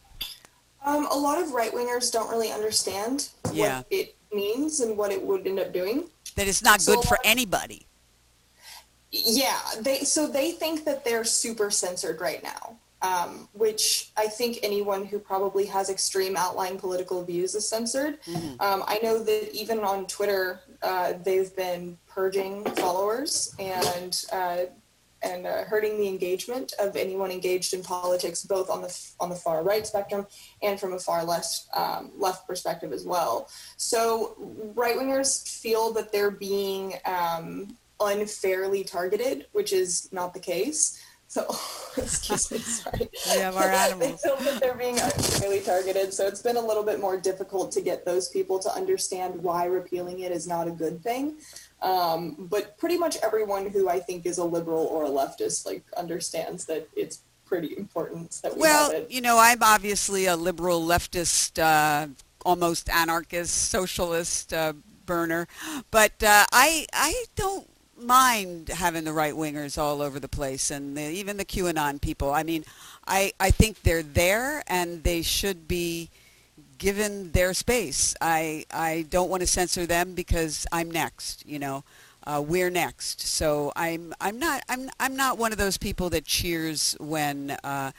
A lot of right-wingers don't really understand what it means and what it would end up doing. That it's not good for anybody. Yeah, they think that they're super censored right now, which I think anyone who probably has extreme outlying political views is censored. I know that even on Twitter, they've been purging followers and hurting the engagement of anyone engaged in politics, both on the far right spectrum and from a far left perspective as well. So right-wingers feel that they're being unfairly targeted, which is not the case. So, excuse me, sorry. We have our animals. They feel that they're being unfairly targeted, so it's been a little bit more difficult to get those people to understand why repealing it is not a good thing. But pretty much everyone who I think is a liberal or a leftist understands that it's pretty important that we have it. I'm obviously a liberal, leftist, almost anarchist, socialist burner, but I don't mind having the right-wingers all over the place, and even the QAnon people. I mean, I think they're there, and they should be given their space. I don't want to censor them because I'm next. We're next. So I'm not one of those people that cheers when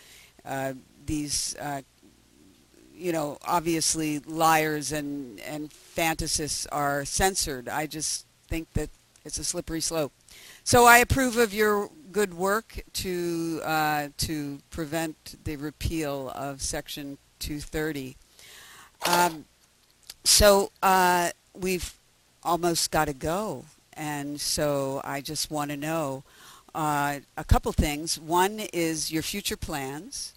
these obviously liars and fantasists are censored. I just think that it's a slippery slope. So I approve of your good work to prevent the repeal of Section 230. So we've almost got to go, and so I just want to know a couple things. One is your future plans.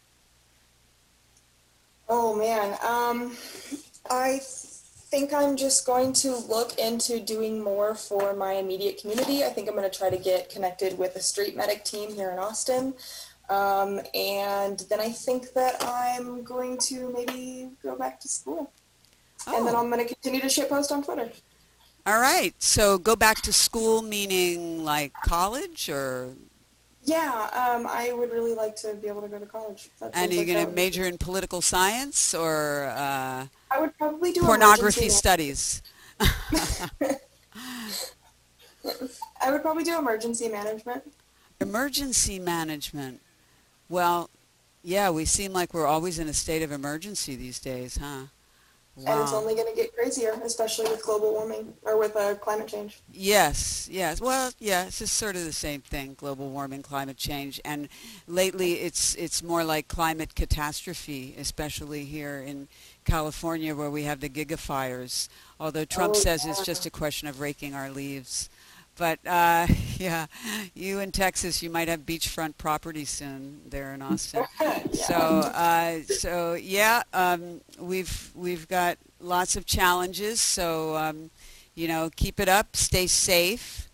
Oh man, I think I'm just going to look into doing more for my immediate community. I think I'm going to try to get connected with a street medic team here in Austin. And then I think that I'm going to maybe go back to school. And then I'm going to continue to shitpost on Twitter. All right. So go back to school, meaning like college or? Yeah, I would really like to be able to go to college. And are you going to major in political science or I would probably do pornography studies? I would probably do emergency management. Emergency management. Well, yeah, we seem like we're always in a state of emergency these days, huh? And it's Wow. only going to get crazier, especially with global warming or with climate change. Yes, yes. Well, yeah, it's just sort of the same thing, global warming, climate change. And lately it's more like climate catastrophe, especially here in California where we have the gigafires. Although Trump Oh, says it's yeah. just a question of raking our leaves. But yeah, you in Texas, you might have beachfront property soon there in Austin. Yeah. So yeah, we've got lots of challenges. So keep it up, stay safe.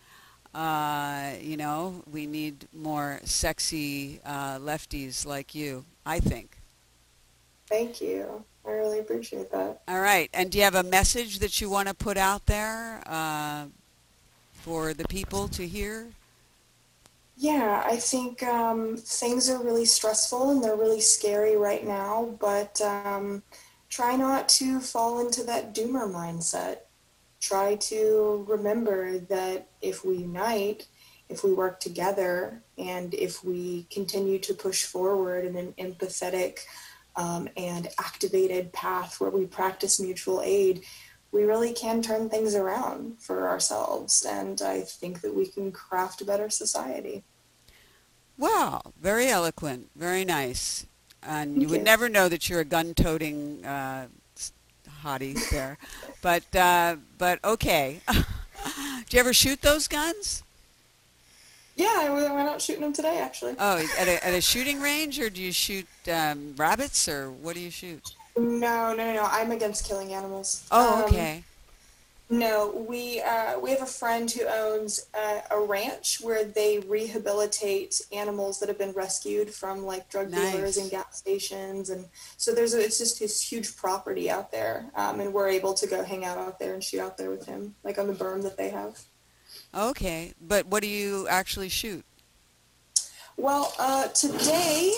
We need more sexy lefties like you, I think. Thank you. I really appreciate that. All right, and do you have a message that you want to put out there for the people to hear? Yeah, I think things are really stressful and they're really scary right now, but try not to fall into that doomer mindset. Try to remember that if we unite, if we work together, and if we continue to push forward in an empathetic and activated path where we practice mutual aid, we really can turn things around for ourselves. And I think that we can craft a better society. Wow, very eloquent, very nice. And you Thank would you. never know that you're a gun-toting hottie there. But okay. Do you ever shoot those guns? Yeah, I went out shooting them today, actually. Oh, at a shooting range, or do you shoot rabbits, or what do you shoot? No. I'm against killing animals. Oh, okay. No, we have a friend who owns a ranch where they rehabilitate animals that have been rescued from like drug dealers and Nice. gas stations, and so it's just this huge property out there, and we're able to go hang out there and shoot out there with him, like on the berm that they have. Okay, but what do you actually shoot? Well, today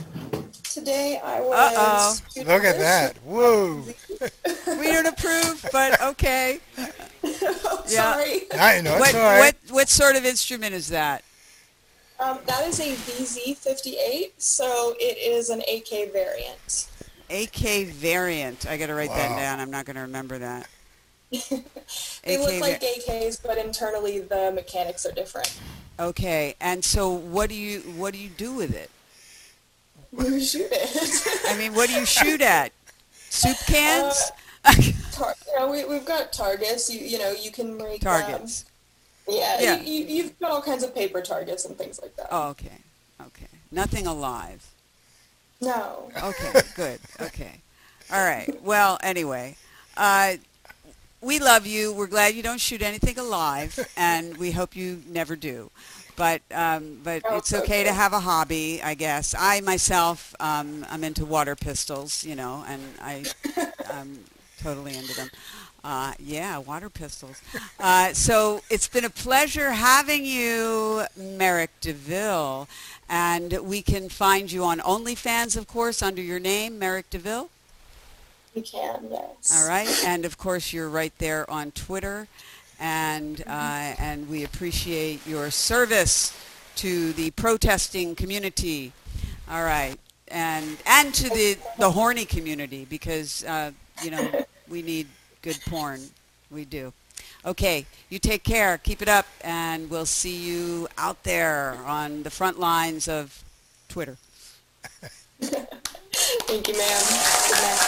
I Uh-oh. was shooting Look at this. that. Whoa. We don't approve, but okay. Oh, Yeah. sorry. I know, it's What all right. what sort of instrument is that? That is a VZ58, so it is an AK variant. AK variant. I got to write that Wow. down. I'm not going to remember that. They look AK like AKs, but internally the mechanics are different. Okay, and so what do you do with it? You shoot it. I mean, what do you shoot at? Soup cans? We've got targets. You can make Targets. Yeah. You've got all kinds of paper targets and things like that. Oh, okay. Okay. Nothing alive. No. Okay, good. Okay. All right. Well, anyway, we love you. We're glad you don't shoot anything alive, and we hope you never do. But it's okay to have a hobby, I guess. I myself, I'm into water pistols, and I'm totally into them. Yeah, water pistols. So it's been a pleasure having you, Merrick DeVille. And we can find you on OnlyFans, of course, under your name, Merrick DeVille. You can, yes. All right. And, of course, you're right there on Twitter. And we appreciate your service to the protesting community. All right. And to the horny community because, we need good porn. We do. Okay, you take care. Keep it up, and we'll see you out there on the front lines of Twitter. Thank you, ma'am. Good night.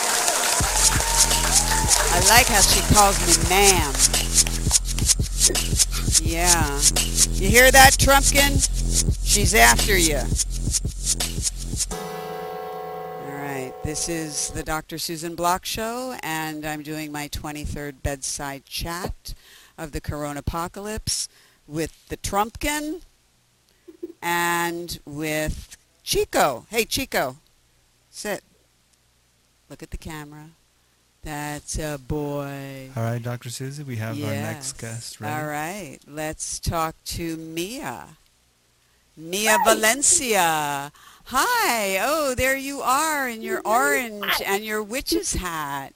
I like how she calls me ma'am. Yeah. You hear that, Trumpkin? She's after you. This is the Dr. Susan Block Show, and I'm doing my 23rd bedside chat of the Coronapocalypse with the Trumpkin and with Chico. Hey, Chico, sit. Look at the camera. That's a boy. All right, Dr. Susie, we have our Yes. next guest ready. All right, let's talk to Mia. Mia Valencia. Hi. Oh, there you are in your orange and your witch's hat.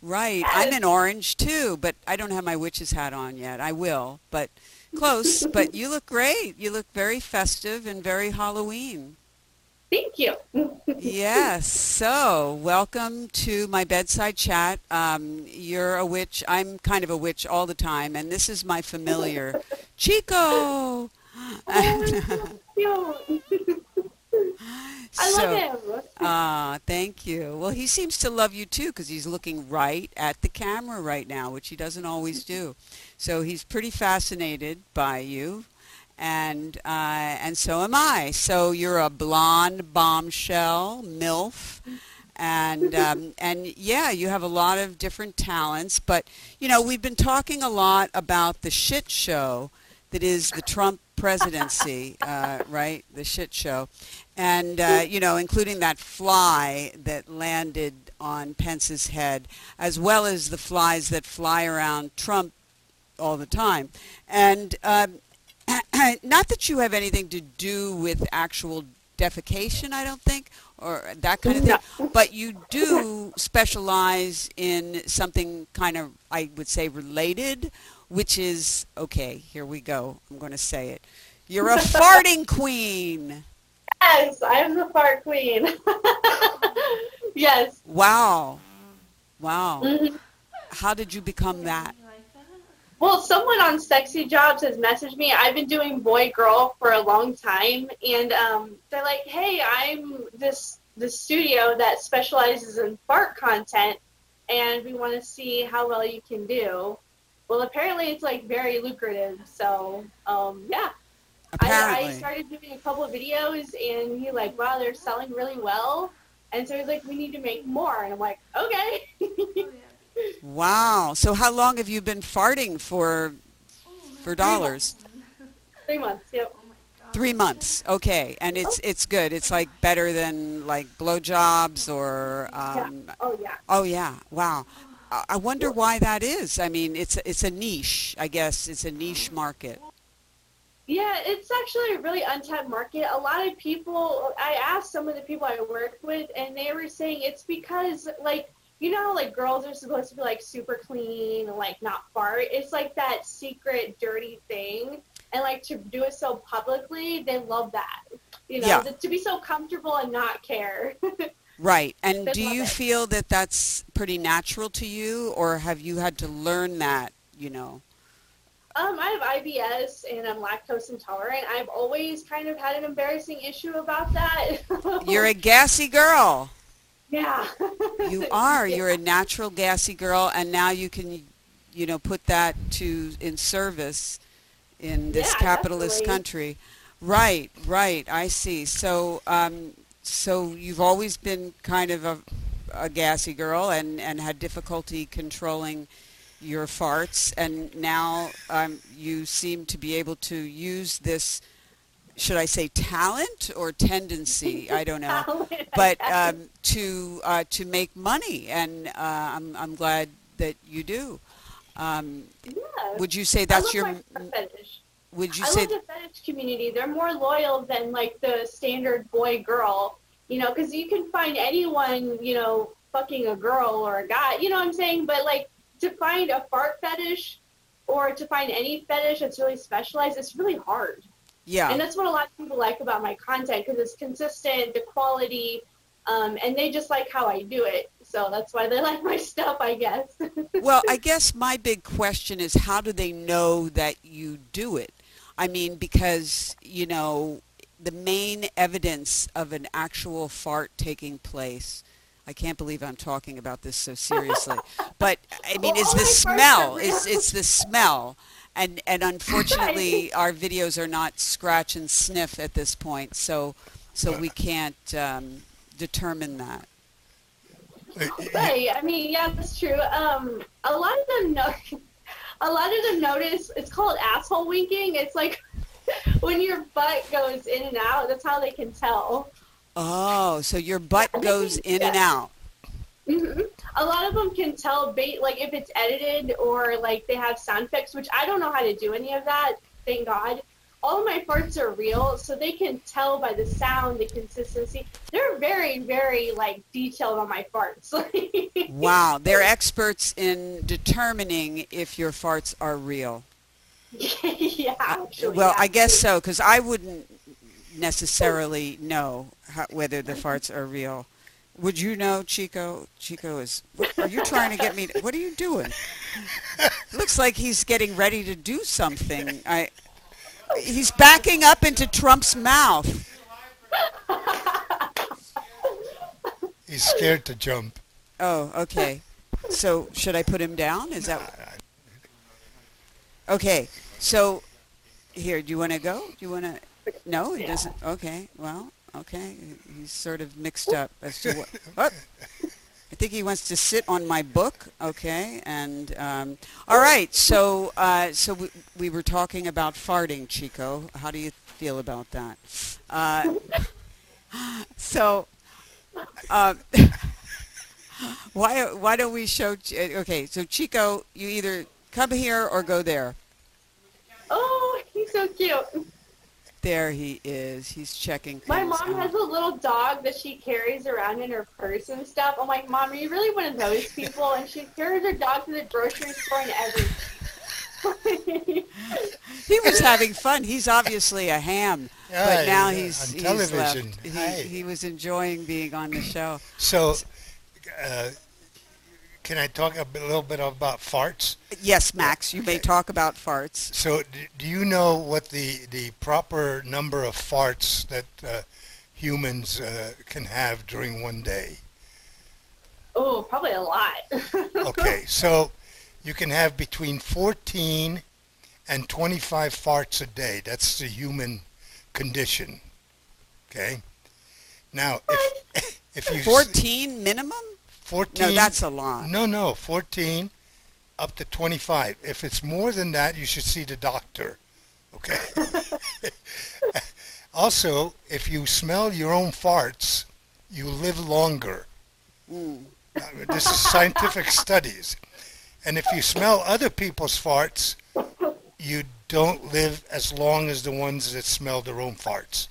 Right. I'm in orange too, but I don't have my witch's hat on yet. I will, but close. But you look great. You look very festive and very Halloween. Thank you. Yes. So, welcome to my bedside chat. You're a witch. I'm kind of a witch all the time, and this is my familiar, Chico. Oh, so cute. I love him. Thank you. Well, he seems to love you too because he's looking right at the camera right now, which he doesn't always do. So he's pretty fascinated by you, and so am I. So you're a blonde bombshell, MILF, and yeah, you have a lot of different talents. But you know, we've been talking a lot about the shit show that is the Trump presidency, right? The shit show. And, you know, including that fly that landed on Pence's head, as well as the flies that fly around Trump all the time. And not that you have anything to do with actual defecation, I don't think, or that kind of thing, but you do specialize in something kind of, I would say, related, which is, okay, here we go. I'm going to say it. You're a farting queen. Yes, I'm the fart queen. Yes. Wow. Wow. Mm-hmm. How did you become that? Well, someone on Sexy Jobs has messaged me. I've been doing boy-girl for a long time, and they're like, hey, I'm this studio that specializes in fart content, and we want to see how well you can do. Well, apparently it's, like, very lucrative, so, yeah. I started doing a couple of videos, and he like, wow, they're selling really well. And so he's like, we need to make more. And I'm like, okay. Wow. So how long have you been farting for dollars? 3 months, yep. 3 months. Okay. And it's good. It's like better than like blowjobs or Yeah. Oh, yeah. Oh yeah. Wow. I wonder why that is. I mean, it's a niche, I guess. It's a niche market. Yeah, it's actually a really untapped market. A lot of people, I asked some of the people I work with, and they were saying it's because, like, you know, like, girls are supposed to be, like, super clean and, like, not fart. It's, like, that secret, dirty thing. And, like, to do it so publicly, they love that. You know, to be so comfortable and not care. Right. And do you it. feel that that's pretty natural to you, or have you had to learn that, you know? I have IBS and I'm lactose intolerant. I've always kind of had an embarrassing issue about that. You're a gassy girl. Yeah. You are. You're a natural gassy girl, and now you can, you know, put that in service in this capitalist country. Right, right. I see. So, so you've always been kind of a gassy girl and had difficulty controlling your farts, and now you seem to be able to use this, should I say talent or tendency? I don't know. Talent, but to make money, and I'm glad that you do. Would you say that's your fetish? Would you I say love the fetish community. They're more loyal than like the standard boy girl, you know, because you can find anyone, you know, fucking a girl or a guy, you know what I'm saying? But like, to find a fart fetish or to find any fetish that's really specialized, it's really hard. Yeah. And that's what a lot of people like about my content, because it's consistent, the quality, and they just like how I do it. So that's why they like my stuff, I guess. Well, I guess my big question is, how do they know that you do it? I mean, because, you know, the main evidence of an actual fart taking place, I can't believe I'm talking about this so seriously. But I mean, it's the smell. It's the smell, and unfortunately, our videos are not scratch and sniff at this point, so we can't determine that. Right. I mean, yeah, that's true. A lot of them know. A lot of them notice. It's called asshole winking. It's like when your butt goes in and out. That's how they can tell. Oh, so your butt goes in and out. Mm-hmm. A lot of them can tell, like, if it's edited or, like, they have sound effects, which I don't know how to do any of that, thank God. all of my farts are real, so they can tell by the sound, the consistency. They're very, very like detailed on my farts. Wow, they're experts in determining if your farts are real. Yeah, actually, Well, yeah. I guess so, because I wouldn't necessarily know whether the farts are real. Would you know, Chico? Chico is, are you trying to get me, what are you doing? Looks like he's getting ready to do something. He's backing up into Trump's mouth. He's scared to jump. Oh, okay. So should I put him down? Is that... Okay, so here, do you want to go? Do you want to... No, he doesn't. Okay, well, okay. He's sort of mixed up as to what... Oh, I think he wants to sit on my book. Okay, and all right. So we were talking about farting, Chico. How do you feel about that? Why don't we show? Okay, so Chico, you either come here or go there. Oh, he's so cute. There he is. He's checking things My mom out. has a little dog that she carries around in her purse and stuff. I'm like, Mom, are you really one of those people? And she carries her dog to the grocery store and everything. He was having fun. He's obviously a ham, but now he's on he's television. left. He was enjoying being on the show. So, can I talk a little bit about farts? Yes, Max, you may talk about farts. So, do you know what the proper number of farts that humans can have during one day? Oh, probably a lot. Okay, so you can have between 14 and 25 farts a day. That's the human condition. Okay? Now, if you... 14 minimum? 14... No, that's a lot. No, 14 up to 25. If it's more than that, you should see the doctor. Okay? Also, if you smell your own farts, you live longer. This is scientific studies. And if you smell other people's farts, you don't live as long as the ones that smell their own farts.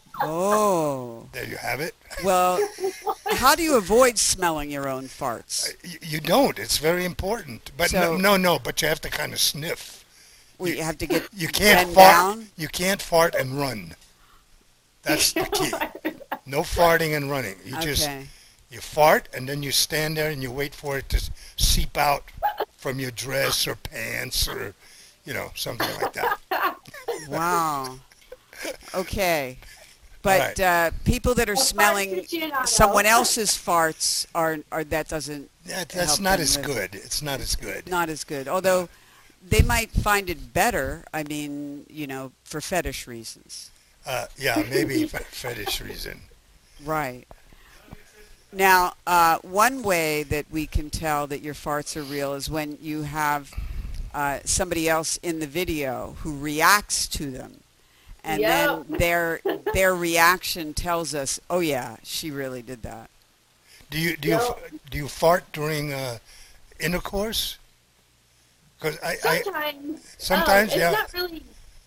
Oh. There you have it. Well, how do you avoid smelling your own farts? You don't. It's very important. But So- no, but you have to kind of sniff. We have to get You can't bend fart. down. You can't fart and run. That's the key. No farting and running. Okay. You fart and then you stand there and you wait for it to seep out from your dress or pants or, something like that. Wow. Okay. But people that are smelling aficionado. someone else's farts are that doesn't That's help not them as live. good. It's not as good. Not as good. Although they might find it better. I mean, for fetish reasons. Yeah, maybe for fetish reason. Right. Now, one way that we can tell that your farts are real is when you have somebody else in the video who reacts to them. And Yep. then their reaction tells us, oh yeah, she really did that. Do you fart during intercourse? Because Sometimes. yeah. It's not really.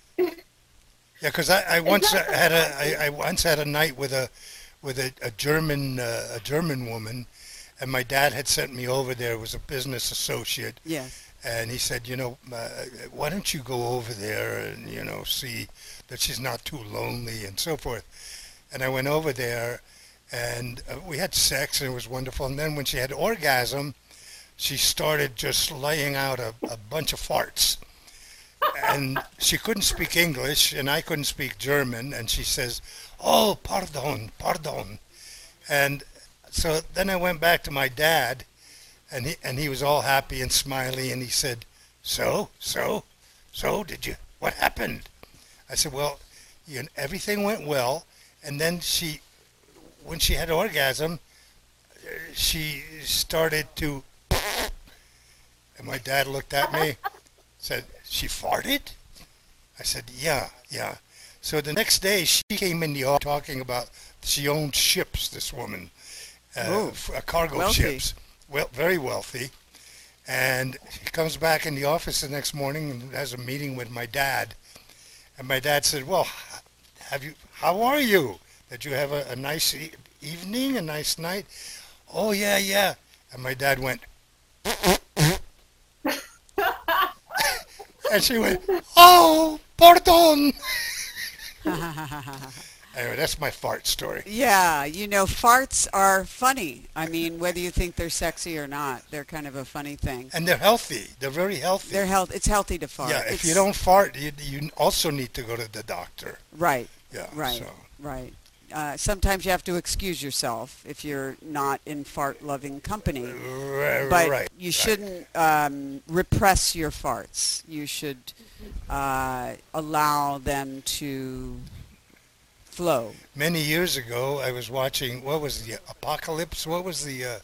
Yeah, because I once had a night with a German woman, and my dad had sent me over there. It was a business associate, Yes. and he said, why don't you go over there and see that she's not too lonely and so forth. And I went over there, and we had sex, and it was wonderful. And then when she had orgasm, she started just laying out a bunch of farts. And she couldn't speak English, and I couldn't speak German, and she says, "Oh, pardon." And so then I went back to my dad, and he was all happy and smiley, and he said, So, what happened? I said, well, everything went well, and then when she had orgasm, she started to, and my dad looked at me, said, she farted? I said, yeah. So the next day, she came in the office talking about she owned ships, this woman, cargo wealthy. ships, well, very wealthy. And she comes back in the office the next morning and has a meeting with my dad. And my dad said, well, how are you? Did you have a nice evening, a nice night? Oh, yeah, yeah. And my dad went, and she went, oh, pardon. Anyway, that's my fart story. Yeah, farts are funny. I mean, whether you think they're sexy or not, they're kind of a funny thing. And they're healthy. They're very healthy. It's healthy to fart. Yeah, if you don't fart, you also need to go to the doctor. Right. Yeah. Right. So. Right. Sometimes you have to excuse yourself if you're not in fart-loving company. But Right. you shouldn't repress your farts. You should allow them to flow. Many years ago, I was watching, what was the Apocalypse? What was the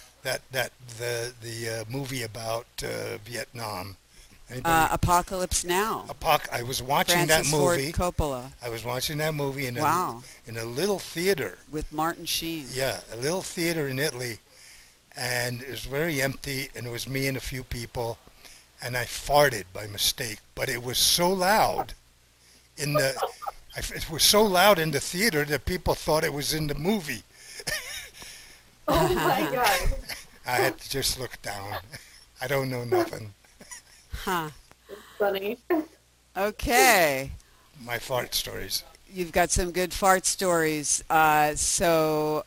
movie about Vietnam? Apocalypse Now. I was watching Francis that movie. Ford Coppola. I was watching that movie in Wow. in a little theater. With Martin Sheen. Yeah, a little theater in Italy, and it was very empty, and it was me and a few people, and I farted by mistake, but it was so loud it was so loud in the theater that people thought it was in the movie. Oh my God. I had to just look down. I don't know nothing. Huh. Funny. Okay. My fart stories. You've got some good fart stories. So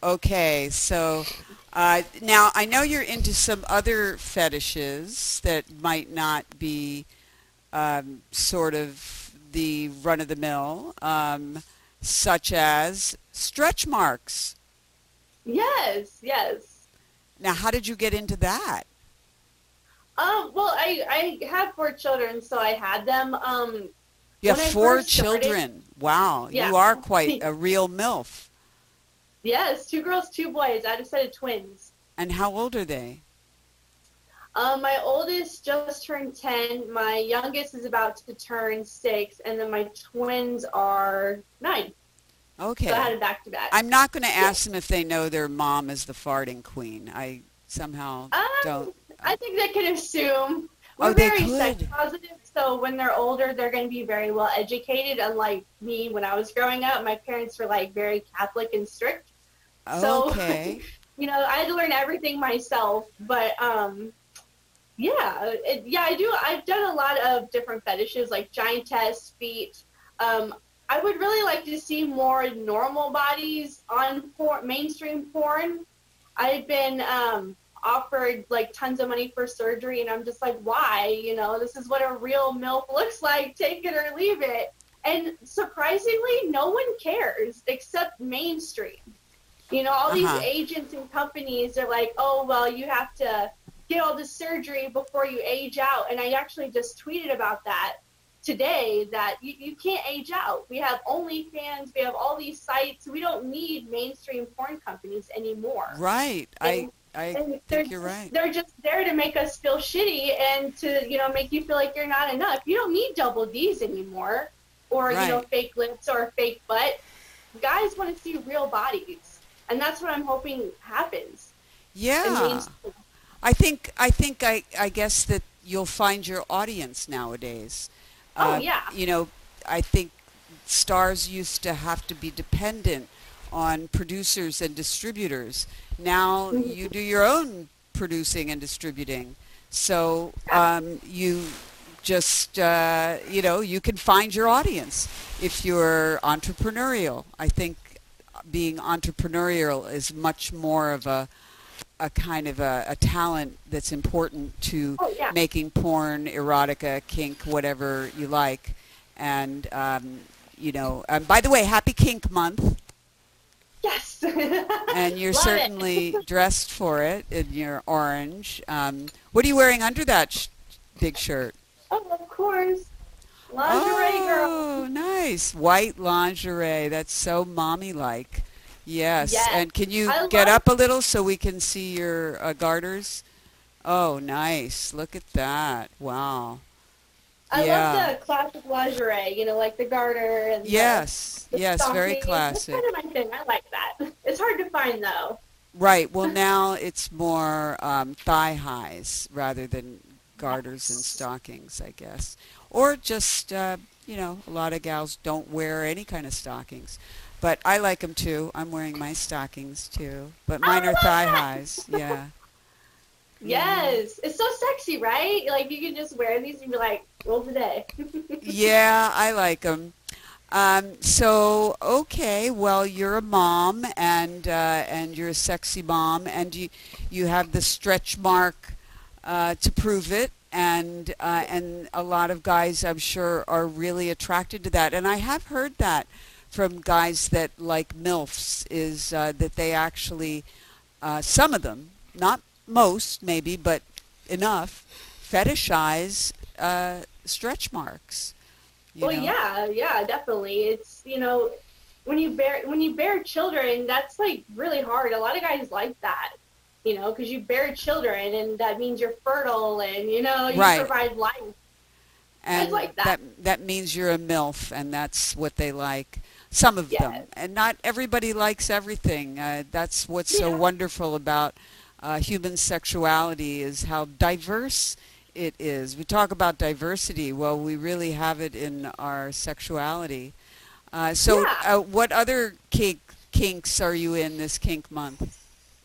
now I know you're into some other fetishes that might not be sort of the run-of-the-mill, such as stretch marks. Yes, yes. Now, how did you get into that? Well, I have 4 children, so I had them. You have when I 4 first started- children. Wow, Yeah. you are quite a real MILF. Yes, 2 girls, 2 boys. I had a set of twins. And how old are they? My oldest just turned 10. My youngest is about to turn 6, and then my twins are 9. Okay. So I had them back to back. I'm not going to ask them if they know their mom is the farting queen. I somehow don't. I think they can assume. Oh, We're they very sex could. positive, so when they're older, they're going to be very well educated. Unlike me, when I was growing up, my parents were like very Catholic and strict. So, Okay. I had to learn everything myself. But I do. I've done a lot of different fetishes, like giantess, feet. I would really like to see more normal bodies on mainstream porn. I've been offered like tons of money for surgery, and I'm just like, why? This is what a real MILF looks like. Take it or leave it. And surprisingly, no one cares except mainstream. All these agents and companies are like, oh, well, you have to get all this surgery before you age out. And I actually just tweeted about that today, that you can't age out. We have OnlyFans. We have all these sites. We don't need mainstream porn companies anymore. Right. And I think you're right. They're just there to make us feel shitty and to, make you feel like you're not enough. You don't need double Ds anymore, or, Right. fake lips or a fake butt. Guys want to see real bodies. And that's what I'm hoping happens. Yeah. I guess that you'll find your audience nowadays. Oh, yeah. I think stars used to have to be dependent on producers and distributors. Now you do your own producing and distributing. So you just, you can find your audience if you're entrepreneurial. I think being entrepreneurial is much more of a kind of a talent that's important to making porn, erotica, kink, whatever you like. And, by the way, happy Kink Month. Yes. And you're Love certainly dressed for it in your orange. What are you wearing under that big shirt? Oh, of course. Lingerie girl. Oh, nice. White lingerie. That's so mommy-like. Yes. Yes. And can you get up a little so we can see your garters? Oh, nice. Look at that. Wow. I love the classic lingerie, like the garter and yes, the yes, very stockings. classic. That's kind of my thing. I like that. It's hard to find, though. Right. Well, now it's more thigh highs rather than garters and stockings, I guess. Or just, you know, a lot of gals don't wear any kind of stockings. But I like them too. I'm wearing my stockings too. But mine are thigh highs. Yeah. Yes, it's so sexy, right? Like you can just wear these and be like, roll the day. Yeah, I like them. So okay, well, you're a mom, and you're a sexy mom, and you have the stretch mark to prove it, and a lot of guys, I'm sure, are really attracted to that. And I have heard that from guys that like MILFs, is that they actually, some of them, not most maybe, but enough, fetishize stretch marks. You Well, know? yeah, definitely. It's, you know, when you bear children, that's like really hard. A lot of guys like that, you know, because you bear children, and that means you're fertile, and you know, you Right. provide life. And Guys like that. that means you're a MILF, and that's what they like. Some of them, Yes. and not everybody likes everything. That's what's so Yeah. wonderful about human sexuality, is how diverse it is. We talk about diversity. Well, we really have it in our sexuality. Yeah. What other kinks are you in this kink month?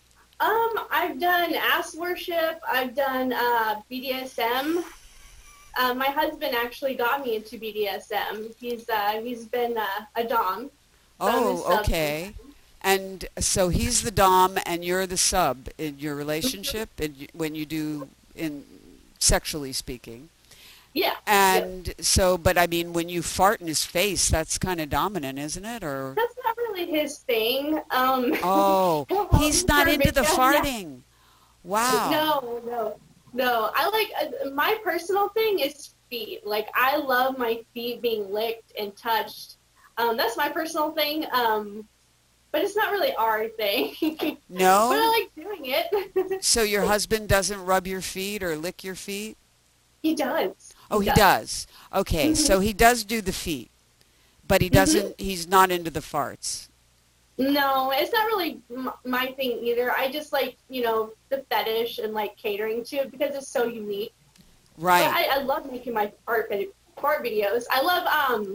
I've done ass worship. I've done BDSM. My husband actually got me into BDSM. He's been a dom. So I'm his Oh, sub. okay. And so he's the dom and you're the sub in your relationship, when you do, in sexually speaking. Yeah. And so, but I mean, when you fart in his face, that's kind of dominant, isn't it? Or That's not really his thing. oh, he's not into the farting. Wow. No. I like my personal thing is feet. Like I love my feet being licked and touched. That's my personal thing. But it's not really our thing. No? But I like doing it. So your husband doesn't rub your feet or lick your feet? He does. Oh, he does. Okay, so he does do the feet, but he doesn't. He's not into the farts. No, it's not really my thing either. I just like, you know, the fetish and like catering to it because it's so unique. Right. But I love making my fart videos. I love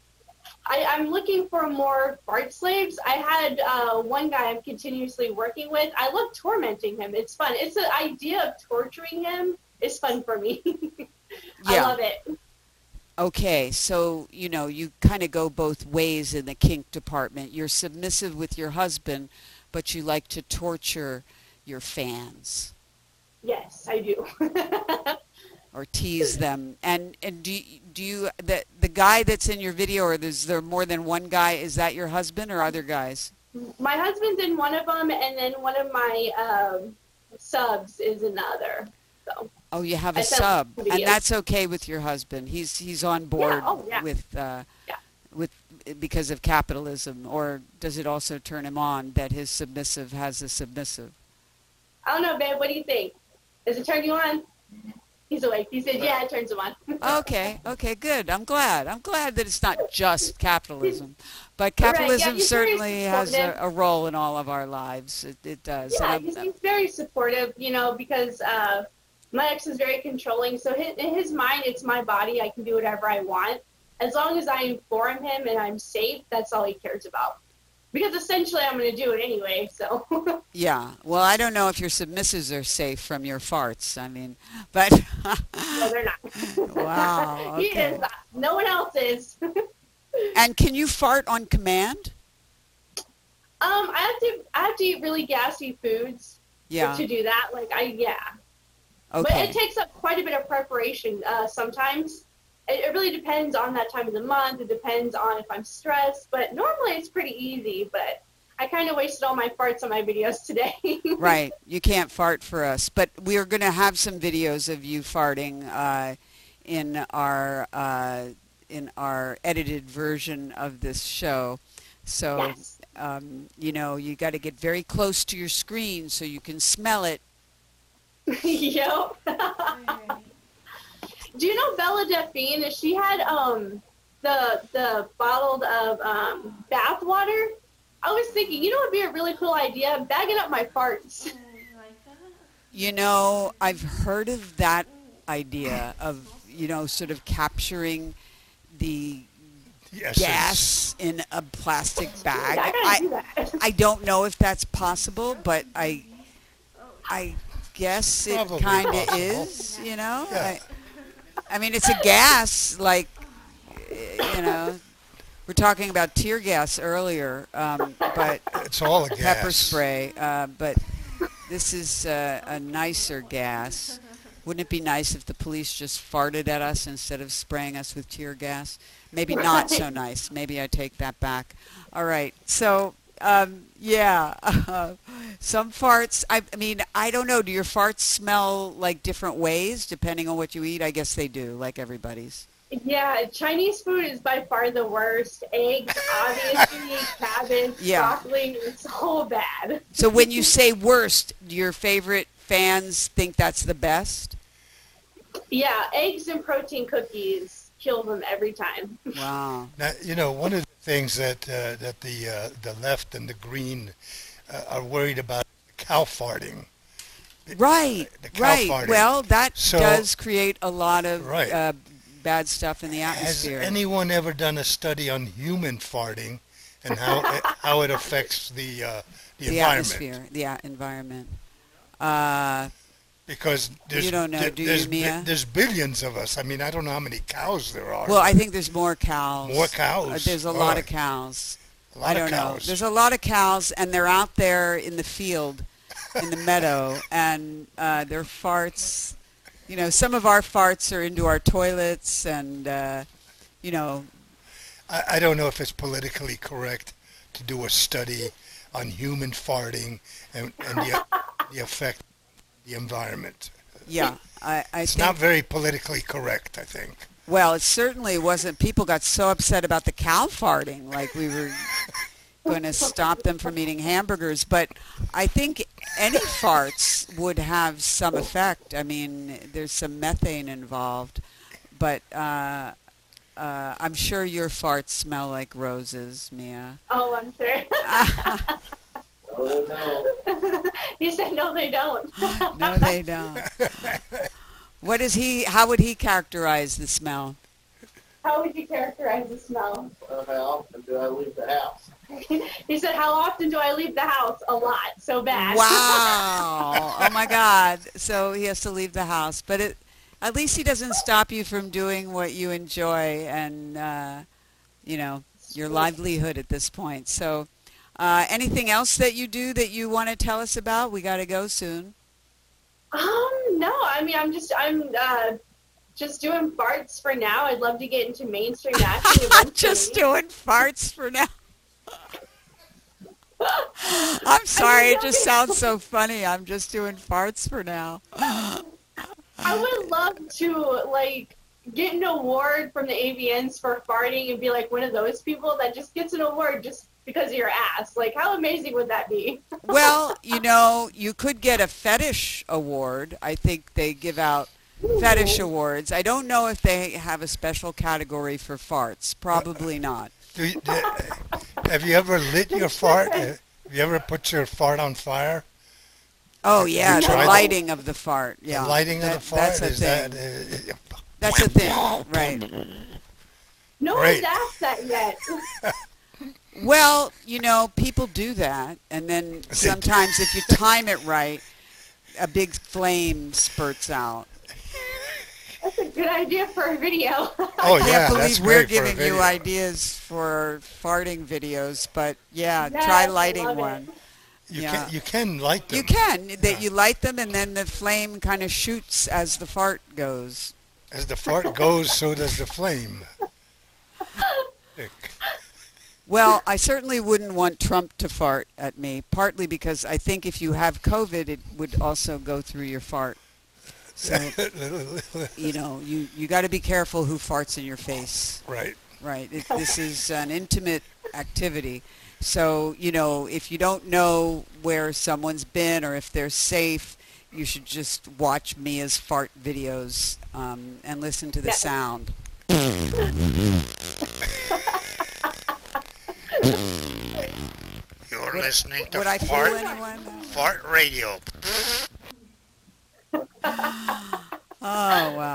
I'm looking for more fart slaves. I had one guy I'm continuously working with. I love tormenting him. It's fun. It's the idea of torturing him is fun for me. I Yeah. love it. Okay, so, you know, you kind of go both ways in the kink department. You're submissive with your husband, but you like to torture your fans Yes, I do. or tease them. And do you the guy that's in your video, or is there more than one guy, is that your husband or other guys? My husband's in one of them, and then one of my subs is another. So. Oh, you have I a sent sub, videos. and that's okay with your husband. He's on board Yeah. with because of capitalism, or does it also turn him on that his submissive has a submissive? I don't know, babe. What do you think? Does it turn you on? He's awake. He said, yeah, it turns him on. Okay, good. I'm glad that it's not just capitalism, but Right, yeah, capitalism he's very certainly has supportive. a role in all of our lives. It does. Yeah, And he's very supportive, you know, because my ex is very controlling. So in his mind, it's my body. I can do whatever I want. As long as I inform him and I'm safe, that's all he cares about. Because essentially I'm going to do it anyway, so. yeah. Well, I don't know if your submissives are safe from your farts. I mean, but No, they're not. wow. He Okay. is. No one else is. And can you fart on command? I have to eat really gassy foods Yeah. to do that. Like But Okay. it takes up quite a bit of preparation sometimes. It really depends on that time of the month. It depends on if I'm stressed. But normally it's pretty easy. But I kind of wasted all my farts on my videos today. Right. You can't fart for us. But we are going to have some videos of you farting in our edited version of this show. So, Yes. you know, you got to get very close to your screen so you can smell it. Yep. Do you know Bella Delphine? She had the bottled of bath water. I was thinking, you know, it'd be a really cool idea, bagging up my farts. You know, I've heard of that idea of, sort of capturing the Yes. gas in a plastic bag. Yeah, I gotta do that. I don't know if that's possible, but I guess it Probably kind of possible. is, Yeah. I mean, it's a gas, like, we're talking about tear gas earlier, but It's all a gas. pepper spray, but this is a nicer gas. Wouldn't it be nice if the police just farted at us instead of spraying us with tear gas? Maybe not so nice. Maybe I take that back. All right. So, yeah, some farts. I mean, I don't know. Do your farts smell like different ways depending on what you eat? I guess they do, like everybody's. Yeah, Chinese food is by far the worst. Eggs, obviously, cabbage, Yeah. broccoli, it's so bad. So when you say worst, do your favorite fans think that's the best? Yeah, eggs and protein cookies kill them every time. Wow. Now, one of the things that the left and the green are worried about, cow farting. Right, The cow right. farting. Well, that So- does create a lot of Right. bad stuff in the Has atmosphere. anyone ever done a study on human farting and how it affects the the environment? atmosphere, the environment. Because there's, You don't know, do you, Mia? There's billions of us. I mean, I don't know how many cows there are. Well, I think there's more cows. More cows? There's a All lot right. of cows. A lot I of don't know. cows. There's a lot of cows, and they're out there in the field, in the meadow, and their farts. Some of our farts are into our toilets, and I don't know if it's politically correct to do a study on human farting and the effect of the environment. yeah, I It's think. not very politically correct, I think. Well, it certainly wasn't. People got so upset about the cow farting, like we were going to stop them from eating hamburgers. But I think any farts would have some effect. I mean, there's some methane involved. But I'm sure your farts smell like roses, Mia. Oh, I'm sure. He said no, they don't. No, they don't. How would he characterize the smell? How would you characterize the smell? How often do I leave the house? He said, how often do I leave the house? A lot. So bad. Wow. Oh, my God. So he has to leave the house. But at least he doesn't stop you from doing what you enjoy and, your livelihood at this point. So anything else that you do that you want to tell us about? We got to go soon. No. I mean, I'm just doing farts for now. I'd love to get into mainstream acting eventually. Just doing farts for now. I'm sorry, it just sounds so funny. I'm just doing farts for now. I would love to, get an award from the AVNs for farting and be like one of those people that just gets an award just because of your ass. How amazing would that be? Well, you could get a fetish award. I think they give out fetish awards. I don't know if they have a special category for farts. Probably not. Have you ever lit your fart? Have you ever put your fart on fire? Oh, yeah, You the tried lighting of the fart. Yeah, The lighting of the fart? That's a is thing. that... That's a thing, right. No Great. one's asked that yet. Well, people do that, and then sometimes if you time it right, a big flame spurts out. That's a good idea for a video. Oh, I yeah, can't believe that's we're great for a giving you video. ideas for farting videos, but yeah, Yes, try I lighting love it. one. Yeah. You can light them. You can. That you light them, and then the flame kind of shoots as the fart goes. As the fart goes, so does the flame. Well, I certainly wouldn't want Trump to fart at me, partly because I think if you have COVID, it would also go through your fart. So, you got to be careful who farts in your face. Right. Right. This is an intimate activity. So, if you don't know where someone's been or if they're safe, you should just watch Mia's fart videos and listen to the sound. You're listening to Would I fool anyone? Fart Radio. Oh, wow.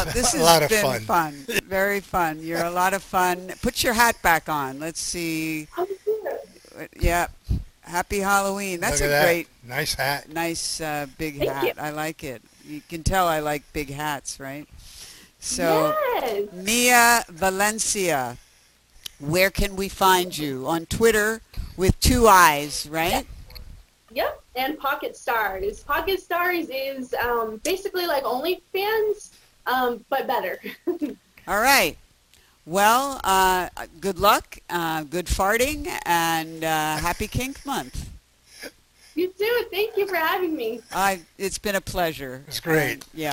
This A has lot of been fun. Very fun. You're a lot of fun. Put your hat back on. Let's see. Yeah. Happy Halloween. That's Look a at that. great, Nice hat. nice big Thank hat. you. I like it. You can tell I like big hats, right? So, Yes. Mia Valencia, where can we find you? On Twitter with 2 eyes, right? Yep. And Pocket Stars. Pocket Stars is basically like OnlyFans, but better. All right. Well, good luck, good farting, and happy Kink Month. You too. Thank you for having me. It's been a pleasure. It's great. Yeah.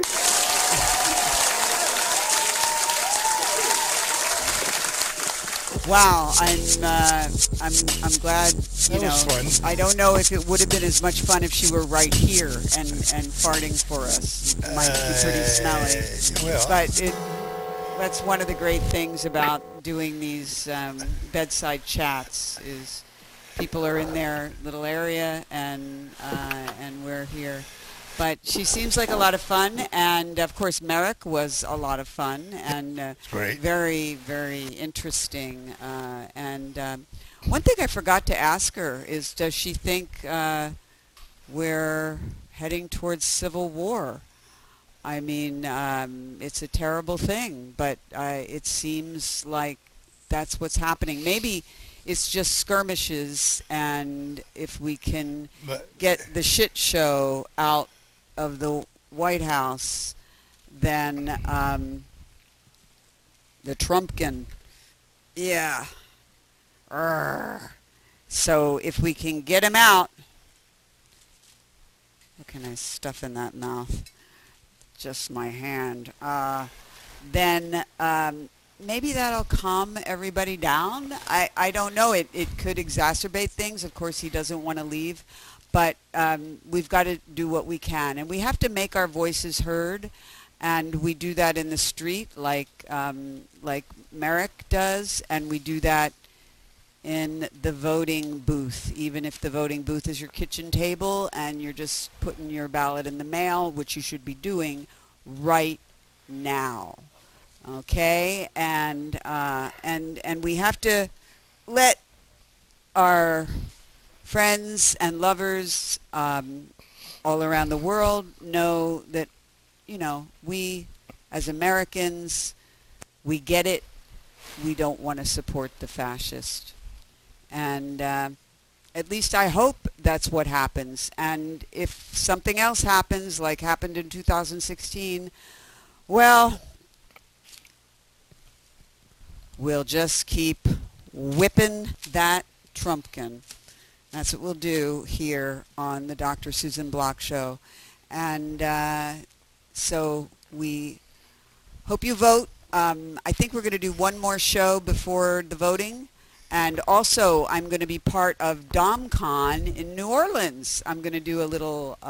Wow, I'm glad. You That know, was fun. I don't know if it would have been as much fun if she were right here and farting for us. It might be pretty smelly, Well, but that's one of the great things about doing these bedside chats is people are in their little area and we're here. But she seems like a lot of fun, and of course Merrick was a lot of fun and great. very, very interesting. One thing I forgot to ask her is, does she think we're heading towards civil war? I mean, it's a terrible thing, but it seems like that's what's happening. Maybe it's just skirmishes, and if we can get the shit show out of the White House, then the Trumpkin, yeah. So if we can get him out, what can I stuff in that mouth? Just my hand. Then maybe that'll calm everybody down. I don't know. It could exacerbate things. Of course, he doesn't want to leave. But we've got to do what we can. And we have to make our voices heard. And we do that in the street like Merrick does. And we do that in the voting booth, even if the voting booth is your kitchen table and you're just putting your ballot in the mail, which you should be doing right now. Okay? And we have to let our friends and lovers all around the world know that, you know, we as Americans, we get it. We don't want to support the fascist. And at least I hope that's what happens. And if something else happens, like happened in 2016, well, we'll just keep whipping that Trumpkin. That's what we'll do here on the Dr. Susan Block Show. And so we hope you vote. I think we're going to do one more show before the voting. And also, I'm going to be part of DomCon in New Orleans. I'm going to do a little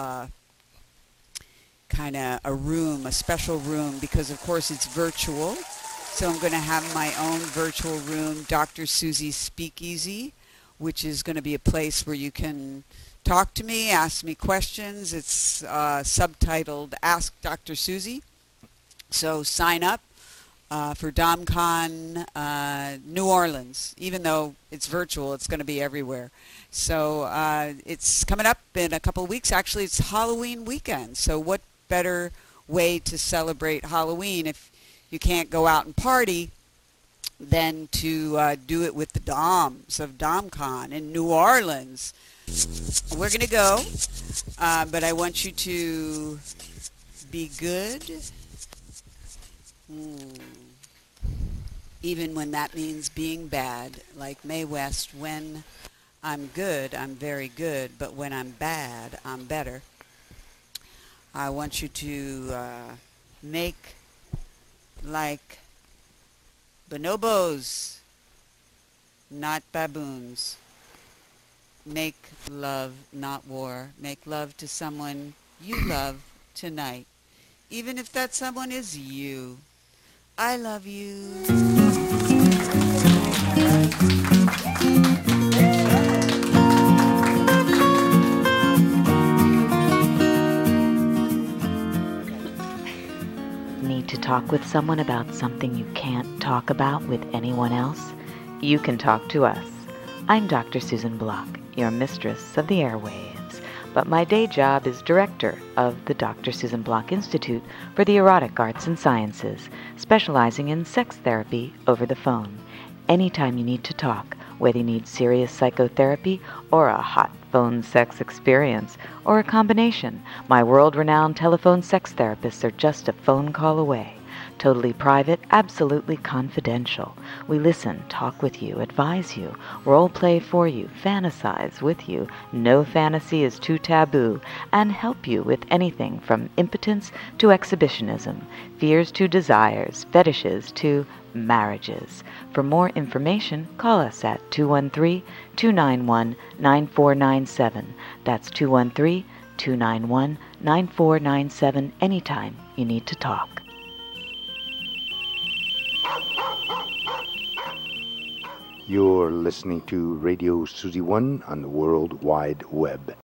kind of a special room, because, of course, it's virtual. So I'm going to have my own virtual room, Dr. Susie's Speakeasy, which is going to be a place where you can talk to me, ask me questions. It's subtitled Ask Dr. Susie. So sign up for DomCon New Orleans. Even though it's virtual, it's going to be everywhere. So it's coming up in a couple of weeks. Actually, it's Halloween weekend. So what better way to celebrate Halloween if you can't go out and party than to do it with the Doms of DomCon in New Orleans. We're going to go, but I want you to be good, even when that means being bad, like Mae West. When I'm good, I'm very good, but when I'm bad, I'm better. I want you to make like bonobos, not baboons. Make love, not war. Make love to someone you love tonight, even if that someone is you. I love you. Need to talk with someone about something you can't talk about with anyone else? You can talk to us. I'm Dr. Susan Block, your mistress of the airwaves, but my day job is director of the Dr. Susan Block Institute for the Erotic Arts and Sciences, specializing in sex therapy over the phone. Anytime you need to talk, whether you need serious psychotherapy or a hot phone sex experience, or a combination, my world-renowned telephone sex therapists are just a phone call away. Totally private, absolutely confidential. We listen, talk with you, advise you, role play for you, fantasize with you. No fantasy is too taboo, and help you with anything from impotence to exhibitionism, fears to desires, fetishes to marriages. For more information, call us at 213-291-9497. That's 213-291-9497 anytime you need to talk. You're listening to Radio Suzy One on the World Wide Web.